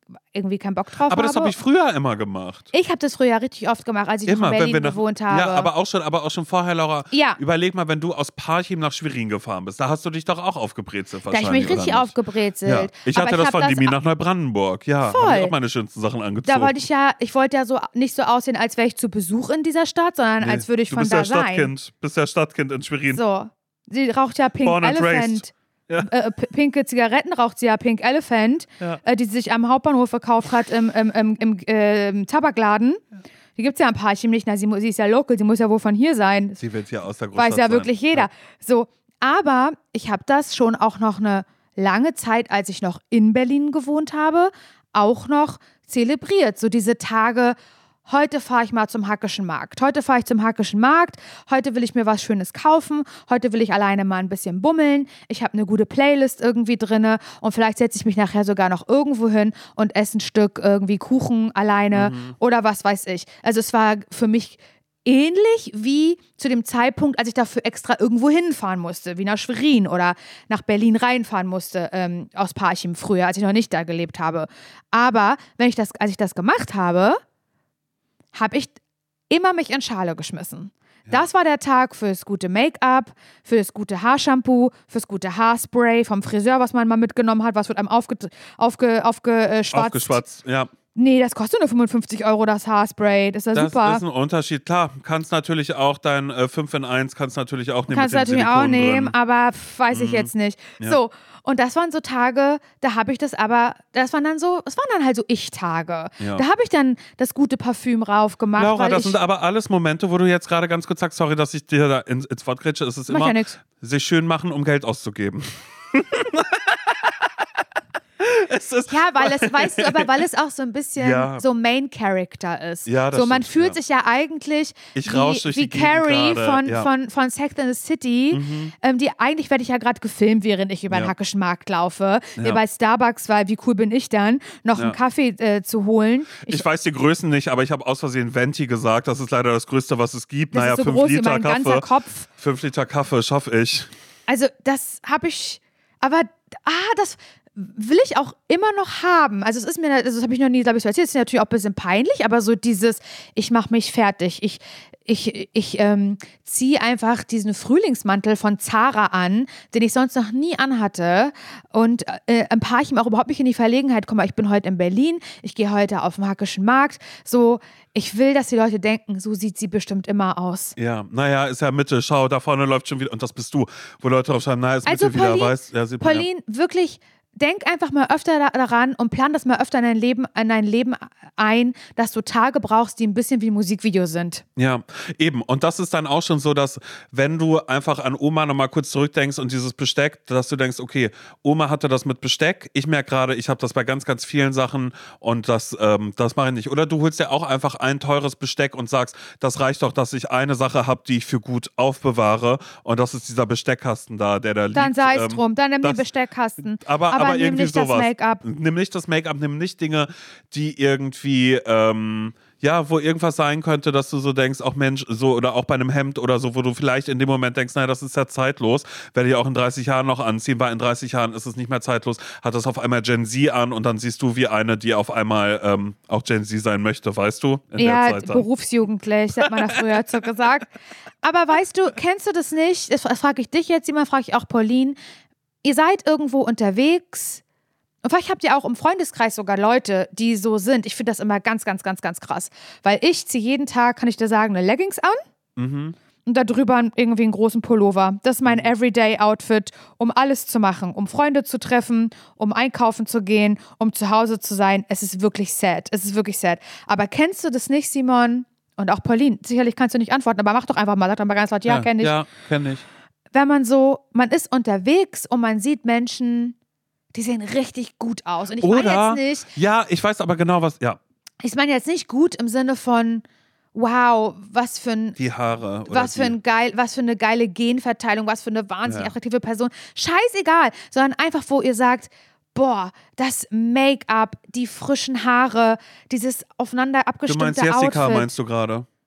irgendwie keinen Bock drauf aber habe. das habe ich früher immer gemacht. Ich habe das früher richtig oft gemacht, als ich immer, noch in Berlin wenn wir gewohnt nach, habe. Ja, aber auch schon, aber auch schon vorher, Laura. Ja. Überleg mal, wenn du aus Parchim nach Schwerin gefahren bist, da hast du dich doch auch aufgebrezelt Da wahrscheinlich. habe ich mich richtig oder nicht? aufgebrezelt. Ja. Ich hatte aber das ich von das Demi nach Neubrandenburg. Ja, Voll. habe ich auch meine schönsten Sachen angezogen. Da wollte ich ja, ich wollte ja so nicht so aussehen, als wäre ich zu Besuch in dieser Stadt, sondern Nee, als würde ich du von bist da ja sein. Stadtkind, bist ja Stadtkind in Schwerin. So, sie raucht ja Pink Born and Elephant. raised. Ja. Äh, pinke Zigaretten raucht sie ja, Pink Elephant, Ja. äh, die sie sich am Hauptbahnhof verkauft hat im, im, im, im äh, Tabakladen. Ja. Die gibt es ja ein paar Parchim nicht. Na, sie, sie ist ja local, sie muss ja wohl von hier sein. Sie wird ja aus der Großstadt Weiß ja sein. wirklich jeder. Ja. So, aber ich habe das schon auch noch eine lange Zeit, als ich noch in Berlin gewohnt habe, auch noch zelebriert. So diese Tage, heute fahre ich mal zum Hackischen Markt. Heute fahre ich zum Hackischen Markt. Heute will ich mir was Schönes kaufen. Heute will ich alleine mal ein bisschen bummeln. Ich habe eine gute Playlist irgendwie drin und vielleicht setze ich mich nachher sogar noch irgendwo hin und esse ein Stück irgendwie Kuchen alleine mhm. oder was weiß ich. Also es war für mich ähnlich wie zu dem Zeitpunkt, als ich dafür extra irgendwo hinfahren musste, wie nach Schwerin oder nach Berlin reinfahren musste, ähm, aus Parchim früher, als ich noch nicht da gelebt habe. Aber wenn ich das, als ich das gemacht habe, habe ich immer mich in Schale geschmissen. Ja. Das war der Tag fürs gute Make-up, für das gute Haarshampoo, fürs gute Haarspray vom Friseur, was man mal mitgenommen hat, was wird einem aufge, aufge, aufgeschwatzt. Aufgeschwatzt, ja. Nee, das kostet nur fünfundfünfzig Euro, das Haarspray. Das ist ja das super. Das ist ein Unterschied. Klar, kannst natürlich auch dein äh, fünf in eins, kannst natürlich auch nehmen. Kannst mit dem natürlich auch nehmen, drin. aber pf, weiß ich mhm. jetzt nicht. Ja. So, und das waren so Tage, da habe ich das aber, das waren dann so, es waren dann halt so Ich-Tage. Ja. Da habe ich dann das gute Parfüm rauf gemacht. Laura, weil das ich, sind aber alles Momente, wo du jetzt gerade ganz kurz sagst, sorry, dass ich dir da ins, ins Wort grätsche, es ist immer, ja sich schön machen, um Geld auszugeben. Es ist ja, weil es, weißt du, aber weil es auch so ein bisschen ja. so Main-Character ist. Ja, das so, man stimmt, fühlt ja. sich ja eigentlich ich wie, wie Carrie von, ja. von, von Sex and the City, mhm. ähm, die eigentlich werde ich ja gerade gefilmt, während ich über den ja. Hackischen Markt laufe. Ja. Bei Starbucks, weil wie cool bin ich dann, noch ja. einen Kaffee äh, zu holen. Ich, ich weiß die Größen nicht, aber ich habe aus Versehen Venti gesagt. Das ist leider das Größte, was es gibt. Das naja, ist so fünf groß Liter wie mein Kaffee. ganzer Kopf. Fünf Liter Kaffee schaffe ich. Also das habe ich, aber ah, das will ich auch immer noch haben. Also es ist mir, also das habe ich noch nie, glaube ich, so erzählt. Es ist natürlich auch ein bisschen peinlich, aber so dieses, ich mache mich fertig. Ich, ich, ich ähm, ziehe einfach diesen Frühlingsmantel von Zara an, den ich sonst noch nie anhatte. Und äh, ein paar ich mir auch überhaupt nicht in die Verlegenheit komme. Ich bin heute in Berlin, ich gehe heute auf den Hackischen Markt. So, ich will, dass die Leute denken, so sieht sie bestimmt immer aus. Ja, naja, ist ja Mitte. Schau, da vorne läuft schon wieder, und das bist du, wo Leute drauf schreiben, naja, ist Mitte also Pauline, wieder weiß. Ja, sieht Pauline, ja. wirklich, denk einfach mal öfter daran und plan das mal öfter in dein Leben, in dein Leben ein, dass du Tage brauchst, die ein bisschen wie ein Musikvideo sind. Ja, eben. Und das ist dann auch schon so, dass wenn du einfach an Oma nochmal kurz zurückdenkst und dieses Besteck, dass du denkst, okay, Oma hatte das mit Besteck. Ich merke gerade, ich habe das bei ganz, ganz vielen Sachen und das, ähm, das mache ich nicht. Oder du holst dir auch einfach ein teures Besteck und sagst, das reicht doch, dass ich eine Sache habe, die ich für gut aufbewahre. Und das ist dieser Besteckkasten da, der da liegt. Dann sei es ähm, drum, dann nimm das, den Besteckkasten. Aber, aber, aber nimm irgendwie nicht sowas. Das Make-up. Nimm nicht das Make-up, nimm nicht Dinge, die irgendwie, ähm, ja, wo irgendwas sein könnte, dass du so denkst, auch Mensch, so, oder auch bei einem Hemd oder so, wo du vielleicht in dem Moment denkst, naja, das ist ja zeitlos, werde ich auch in dreißig Jahren noch anziehen, weil in dreißig Jahren ist es nicht mehr zeitlos, hat das auf einmal Gen Z an und dann siehst du wie eine, die auf einmal ähm, auch Gen Z sein möchte, weißt du? In ja, der Zeit berufsjugendlich, hat man da früher so gesagt. Aber weißt du, kennst du das nicht? Das frage ich dich jetzt, immer frage ich auch Pauline. Ihr seid irgendwo unterwegs und vielleicht habt ihr auch im Freundeskreis sogar Leute, die so sind. Ich finde das immer ganz, ganz, ganz, ganz krass. Weil ich ziehe jeden Tag, kann ich dir sagen, eine Leggings an mhm. und da drüber irgendwie einen großen Pullover. Das ist mein Everyday-Outfit, um alles zu machen. Um Freunde zu treffen, um einkaufen zu gehen, um zu Hause zu sein. Es ist wirklich sad. Es ist wirklich sad. Aber kennst du das nicht, Simon? Und auch Pauline, sicherlich kannst du nicht antworten, aber mach doch einfach mal. Sag doch mal ganz laut, ja, ja kenn ich. Ja, kenn ich. Wenn man so, man ist unterwegs und man sieht Menschen, die sehen richtig gut aus. Und ich Oder, meine jetzt nicht. Ja, ich weiß aber genau, was, ja. Ich meine jetzt nicht gut im Sinne von, wow, was für ein. Die Haare. Oder was, die. Für ein geil, was für eine geile Genverteilung, was für eine wahnsinnig ja. attraktive Person. Scheißegal. Sondern einfach, wo ihr sagt, boah, das Make-up, die frischen Haare, dieses aufeinander abgestimmte Outfit. Du meinst Jessica, Outfit. meinst du gerade?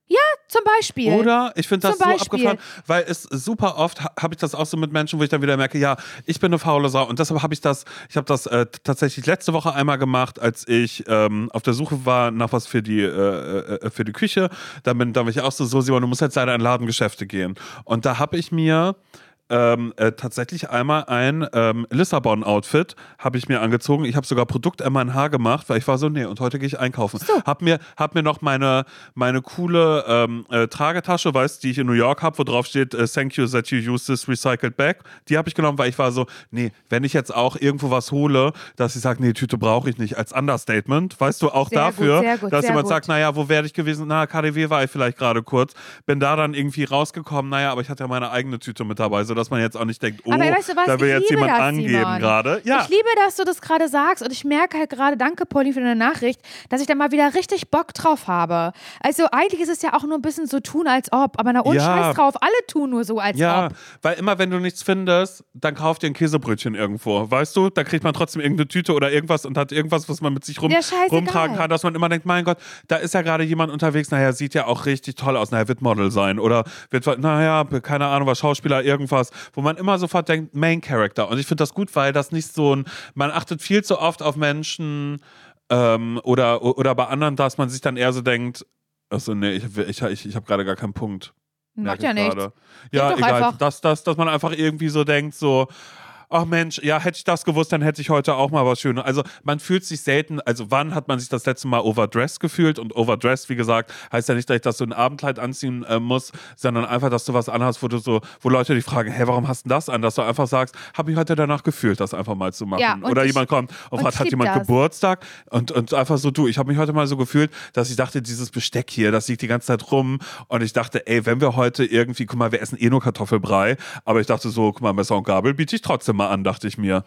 Ja, zum Beispiel. Oder? Ich finde das Zum so Beispiel. abgefahren, weil es super oft ha, habe ich das auch so mit Menschen, wo ich dann wieder merke, ja, ich bin eine faule Sau und deshalb habe ich das, ich habe das äh, tatsächlich letzte Woche einmal gemacht, als ich ähm, auf der Suche war nach was für die, äh, äh, für die Küche. Da bin, da bin ich auch so, so, Simon, du musst jetzt leider in Ladengeschäfte gehen. Und da habe ich mir Ähm, äh, tatsächlich einmal ein ähm, Lissabon-Outfit habe ich mir angezogen. Ich habe sogar Produkt-M N H gemacht, weil ich war so, nee, und heute gehe ich einkaufen. So. Hab mir, hab mir noch meine, meine coole ähm, äh, Tragetasche, weißt, die ich in New York habe, wo drauf steht, uh, thank you that you use this recycled bag. Die habe ich genommen, weil ich war so, nee, wenn ich jetzt auch irgendwo was hole, dass ich sage, nee, Tüte brauche ich nicht, als Understatement, weißt du, auch sehr dafür, gut, sehr gut, dass sehr jemand gut. sagt, naja, wo wäre ich gewesen? Na, K D W war ich vielleicht gerade kurz. Bin da dann irgendwie rausgekommen, naja, aber ich hatte ja meine eigene Tüte mit dabei, sodass man jetzt auch nicht denkt, oh, aber weißt du was? da will Ich jetzt liebe jemand das, angeben Simon. gerade. Ja. Ich liebe, dass du das gerade sagst und ich merke halt gerade, danke Pauline für deine Nachricht, dass ich da mal wieder richtig Bock drauf habe. Also eigentlich ist es ja auch nur ein bisschen so tun, als ob, aber na und Ja. Scheiß drauf, alle tun nur so, als Ja, ob. weil immer wenn du nichts findest, dann kauf dir ein Käsebrötchen irgendwo, weißt du? Da kriegt man trotzdem irgendeine Tüte oder irgendwas und hat irgendwas, was man mit sich rum, Ja, scheißegal. rumtragen kann, dass man immer denkt, mein Gott, da ist ja gerade jemand unterwegs, naja, sieht ja auch richtig toll aus, naja, wird Model sein oder wird, naja, keine Ahnung, was Schauspieler, irgendwas, wo man immer sofort denkt, Main Character. Und ich finde das gut, weil das nicht so ein, man achtet viel zu oft auf Menschen ähm, oder, oder bei anderen, dass man sich dann eher so denkt, achso, nee, ich, ich, ich, ich habe gerade gar keinen Punkt. Macht ja nichts. Ja, doch egal. einfach. Dass, dass, dass man einfach irgendwie so denkt, so, ach Mensch, ja, hätte ich das gewusst, dann hätte ich heute auch mal was Schönes. Also man fühlt sich selten, also wann hat man sich das letzte Mal overdressed gefühlt? Und overdressed, wie gesagt, heißt ja nicht, dass du ein Abendkleid anziehen äh, musst, sondern einfach, dass du was anhast, wo du so, wo Leute dich fragen, hey, warum hast du das an? Dass du einfach sagst, habe ich heute danach gefühlt, das einfach mal zu machen. Ja, und Oder ich- jemand kommt und und fragt, ich hat lieb jemand das. Geburtstag? Und, und einfach so, du, ich habe mich heute mal so gefühlt, dass ich dachte, dieses Besteck hier, das liegt die ganze Zeit rum. Und ich dachte, ey, wenn wir heute irgendwie, guck mal, wir essen eh nur Kartoffelbrei. Aber ich dachte so, guck mal, Messer und Gabel biete ich trotzdem mal an, dachte ich mir.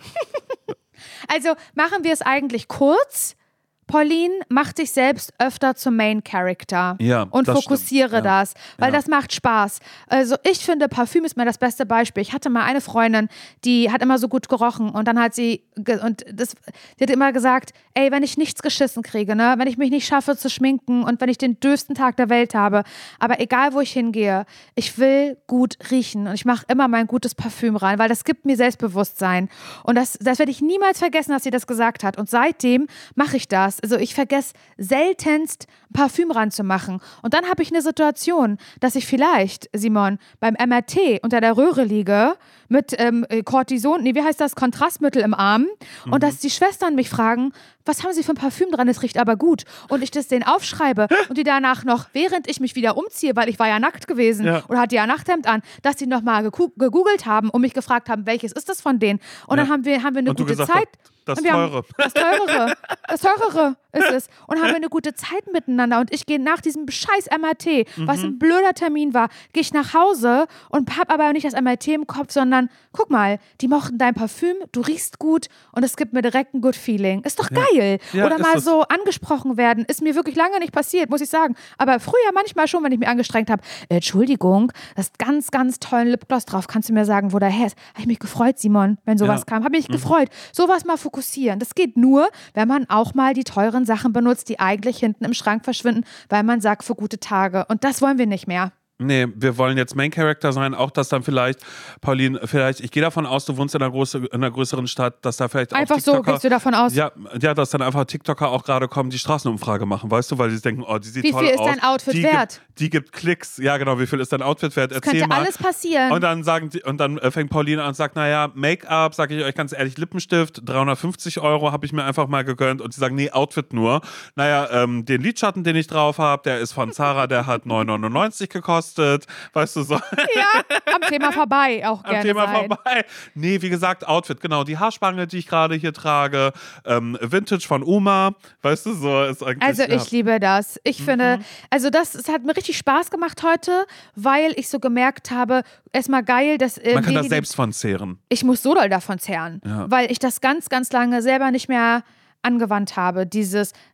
Also machen wir es eigentlich kurz. Pauline, mach dich selbst öfter zum Main Character Ja, und das fokussiere stimmt. Ja. das, weil Ja. das macht Spaß. Also ich finde, Parfüm ist mir das beste Beispiel. Ich hatte mal eine Freundin, die hat immer so gut gerochen und dann hat sie, ge- und das, die hat immer gesagt, ey, wenn ich nichts geschissen kriege, ne, wenn ich mich nicht schaffe zu schminken und wenn ich den dürfsten Tag der Welt habe, aber egal, wo ich hingehe, ich will gut riechen und ich mache immer mein gutes Parfüm rein, weil das gibt mir Selbstbewusstsein und das, das werde ich niemals vergessen, dass sie das gesagt hat und seitdem mache ich das. Also ich vergesse seltenst, Parfüm ranzumachen. Und dann habe ich eine Situation, dass ich vielleicht, Simon, beim M R T unter der Röhre liege mit ähm, Cortison, nee, wie heißt das, Kontrastmittel im Arm und dass die Schwestern mich fragen, was haben sie für ein Parfüm dran, es riecht aber gut. Und ich das denen aufschreibe und die danach noch, während ich mich wieder umziehe, weil ich war ja nackt gewesen Ja. oder hatte ja Nachthemd an, dass die nochmal gegoogelt haben und mich gefragt haben, welches ist das von denen. Und Ja. dann haben wir, haben wir eine Und du gute gesagt Zeit. hast, das Und wir haben- Teure. Das Teurere. Das Teurere ist es. Und haben wir eine gute Zeit miteinander. Und ich gehe nach diesem scheiß M R T, was Mhm. ein blöder Termin war, gehe ich nach Hause und hab aber nicht das M R T im Kopf, sondern guck mal, die mochten dein Parfüm, du riechst gut und es gibt mir direkt ein good feeling. Ist doch geil. Ja, Oder ist mal es. so angesprochen werden. Ist mir wirklich lange nicht passiert, muss ich sagen. Aber früher manchmal schon, wenn ich mich angestrengt habe. Äh, Entschuldigung, das ist ganz, ganz tollen Lipgloss drauf. Kannst du mir sagen, wo der her ist? Habe ich mich gefreut, Simon, wenn sowas Ja. kam. Habe mich gefreut. Sowas mal fokussieren. Das geht nur, wenn man auch mal die teuren Sachen benutzt, die eigentlich hinten im Schrank verschwinden, weil man sagt, für gute Tage. Und das wollen wir nicht mehr. Nee, wir wollen jetzt Main Character sein, auch dass dann vielleicht, Pauline, vielleicht, ich gehe davon aus, du wohnst in einer, große, in einer größeren Stadt, dass da vielleicht Einfach auch so TikToker, gehst du davon aus. Ja, ja, dass dann einfach TikToker auch gerade kommen, die Straßenumfrage machen, weißt du, weil die denken, oh, die sieht Wie toll viel ist aus. dein Outfit die wert? Gibt, die gibt Klicks, ja genau, wie viel ist dein Outfit wert? Erzähl Könnte mal. alles passieren. Und dann sagen die, und dann äh, fängt Pauline an und sagt, naja, Make-up, sage ich euch ganz ehrlich, Lippenstift, dreihundertfünfzig Euro habe ich mir einfach mal gegönnt. Und sie sagen, nee, Outfit nur. Naja, ähm, den Lidschatten, den ich drauf habe, der ist von Zara, der hat neun neunundneunzig gekostet. Weißt du so? Ja, am Thema vorbei auch gerne Am Thema sein. vorbei. Nee, wie gesagt, Outfit, genau. Die Haarspange, die ich gerade hier trage. Ähm, Vintage von Oma. Weißt du, so ist eigentlich. Also ja. ich liebe das. Ich Mhm. finde, also das, es hat mir richtig Spaß gemacht heute, weil ich so gemerkt habe, erstmal geil, dass äh, Man kann die, da die- selbst von zehren. ich muss so doll davon zehren, Ja. weil ich das ganz, ganz lange selber nicht mehr angewandt habe. Dieses,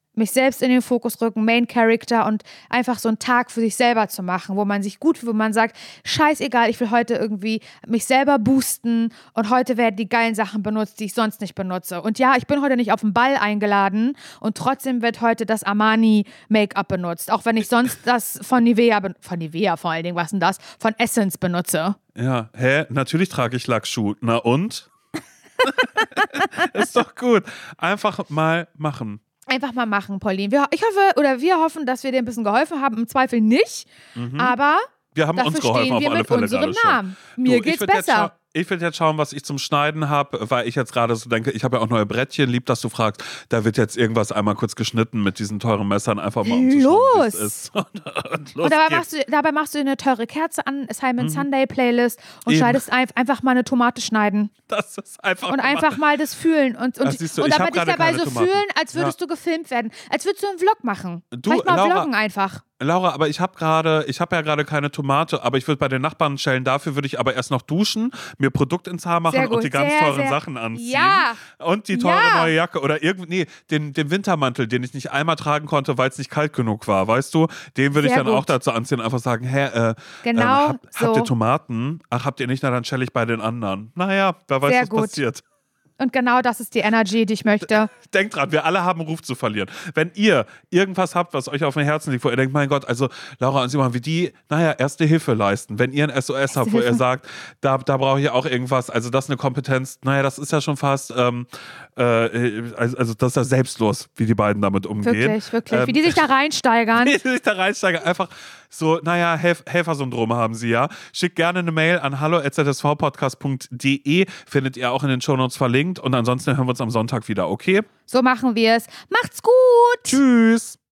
mich selbst in den Fokus rücken, Main Character und einfach so einen Tag für sich selber zu machen, wo man sich gut fühlt, wo man sagt, scheißegal, ich will heute irgendwie mich selber boosten und heute werden die geilen Sachen benutzt, die ich sonst nicht benutze. Und ja, ich bin heute nicht auf den Ball eingeladen und trotzdem wird heute das Armani Make-up benutzt, auch wenn ich sonst das von Nivea, von Nivea vor allen Dingen, was denn das, von Essence benutze. Ja, hä? Natürlich trage ich Lackschuh. Na und? Ist doch gut. Einfach mal machen. Einfach mal machen, Pauline. Wir, ich hoffe, oder wir hoffen, dass wir dir ein bisschen geholfen haben. Im Zweifel nicht, mhm. aber wir haben dafür uns geholfen, stehen wir auf alle mit Fälle unserem Namen. Mir du, geht's besser. Ich will jetzt schauen, was ich zum Schneiden habe, weil ich jetzt gerade so denke, ich habe ja auch neue Brettchen, lieb, dass du fragst, da wird jetzt irgendwas einmal kurz geschnitten mit diesen teuren Messern, einfach mal um zu schauen, wie es ist. Und, und, los und dabei, machst du, dabei machst du eine teure Kerze an, Simon mhm. Sunday Playlist und Eben. schneidest ein, einfach mal eine Tomate schneiden. Das ist einfach Und einfach mal das fühlen und, und, du, und aber dich dabei so Tomaten. fühlen, als würdest ja. du gefilmt werden, als würdest du einen Vlog machen. Du, Vielleicht mal Laura, vloggen einfach. Laura, aber ich habe gerade, ich habe ja gerade keine Tomate, aber ich würde bei den Nachbarn schellen, dafür würde ich aber erst noch duschen, mir Produkt ins Haar machen und die ganz sehr, teuren sehr. Sachen anziehen. Ja. Und die teure ja. neue Jacke oder irgendwie, nee, den, den Wintermantel, den ich nicht einmal tragen konnte, weil es nicht kalt genug war, weißt du? Den würde ich dann gut. auch dazu anziehen und einfach sagen, hä, äh, genau ähm, hab, so. habt ihr Tomaten? Ach, habt ihr nicht? Na, dann schelle ich bei den anderen. Naja, wer weiß, sehr was gut. passiert. Und genau das ist die Energy, die ich möchte. Denkt dran, wir alle haben einen Ruf zu verlieren. Wenn ihr irgendwas habt, was euch auf dem Herzen liegt, wo ihr denkt, mein Gott, also Laura und Simon, wie die, naja, erste Hilfe leisten. Wenn ihr ein S O S erste habt, wo Hilfe. ihr sagt, da, da brauche ich auch irgendwas, also das ist eine Kompetenz, naja, das ist ja schon fast, ähm, äh, also, also das ist ja selbstlos, wie die beiden damit umgehen. Wirklich, wirklich. Ähm, wie die sich da reinsteigern. Wie die sich da reinsteigern, einfach so, naja, Helf- Helfersyndrom haben sie ja. Schickt gerne eine Mail an hallo at z s v podcast punkt d e, findet ihr auch in den Shownotes verlinkt und ansonsten hören wir uns am Sonntag wieder, okay? So machen wir es. Macht's gut! Tschüss!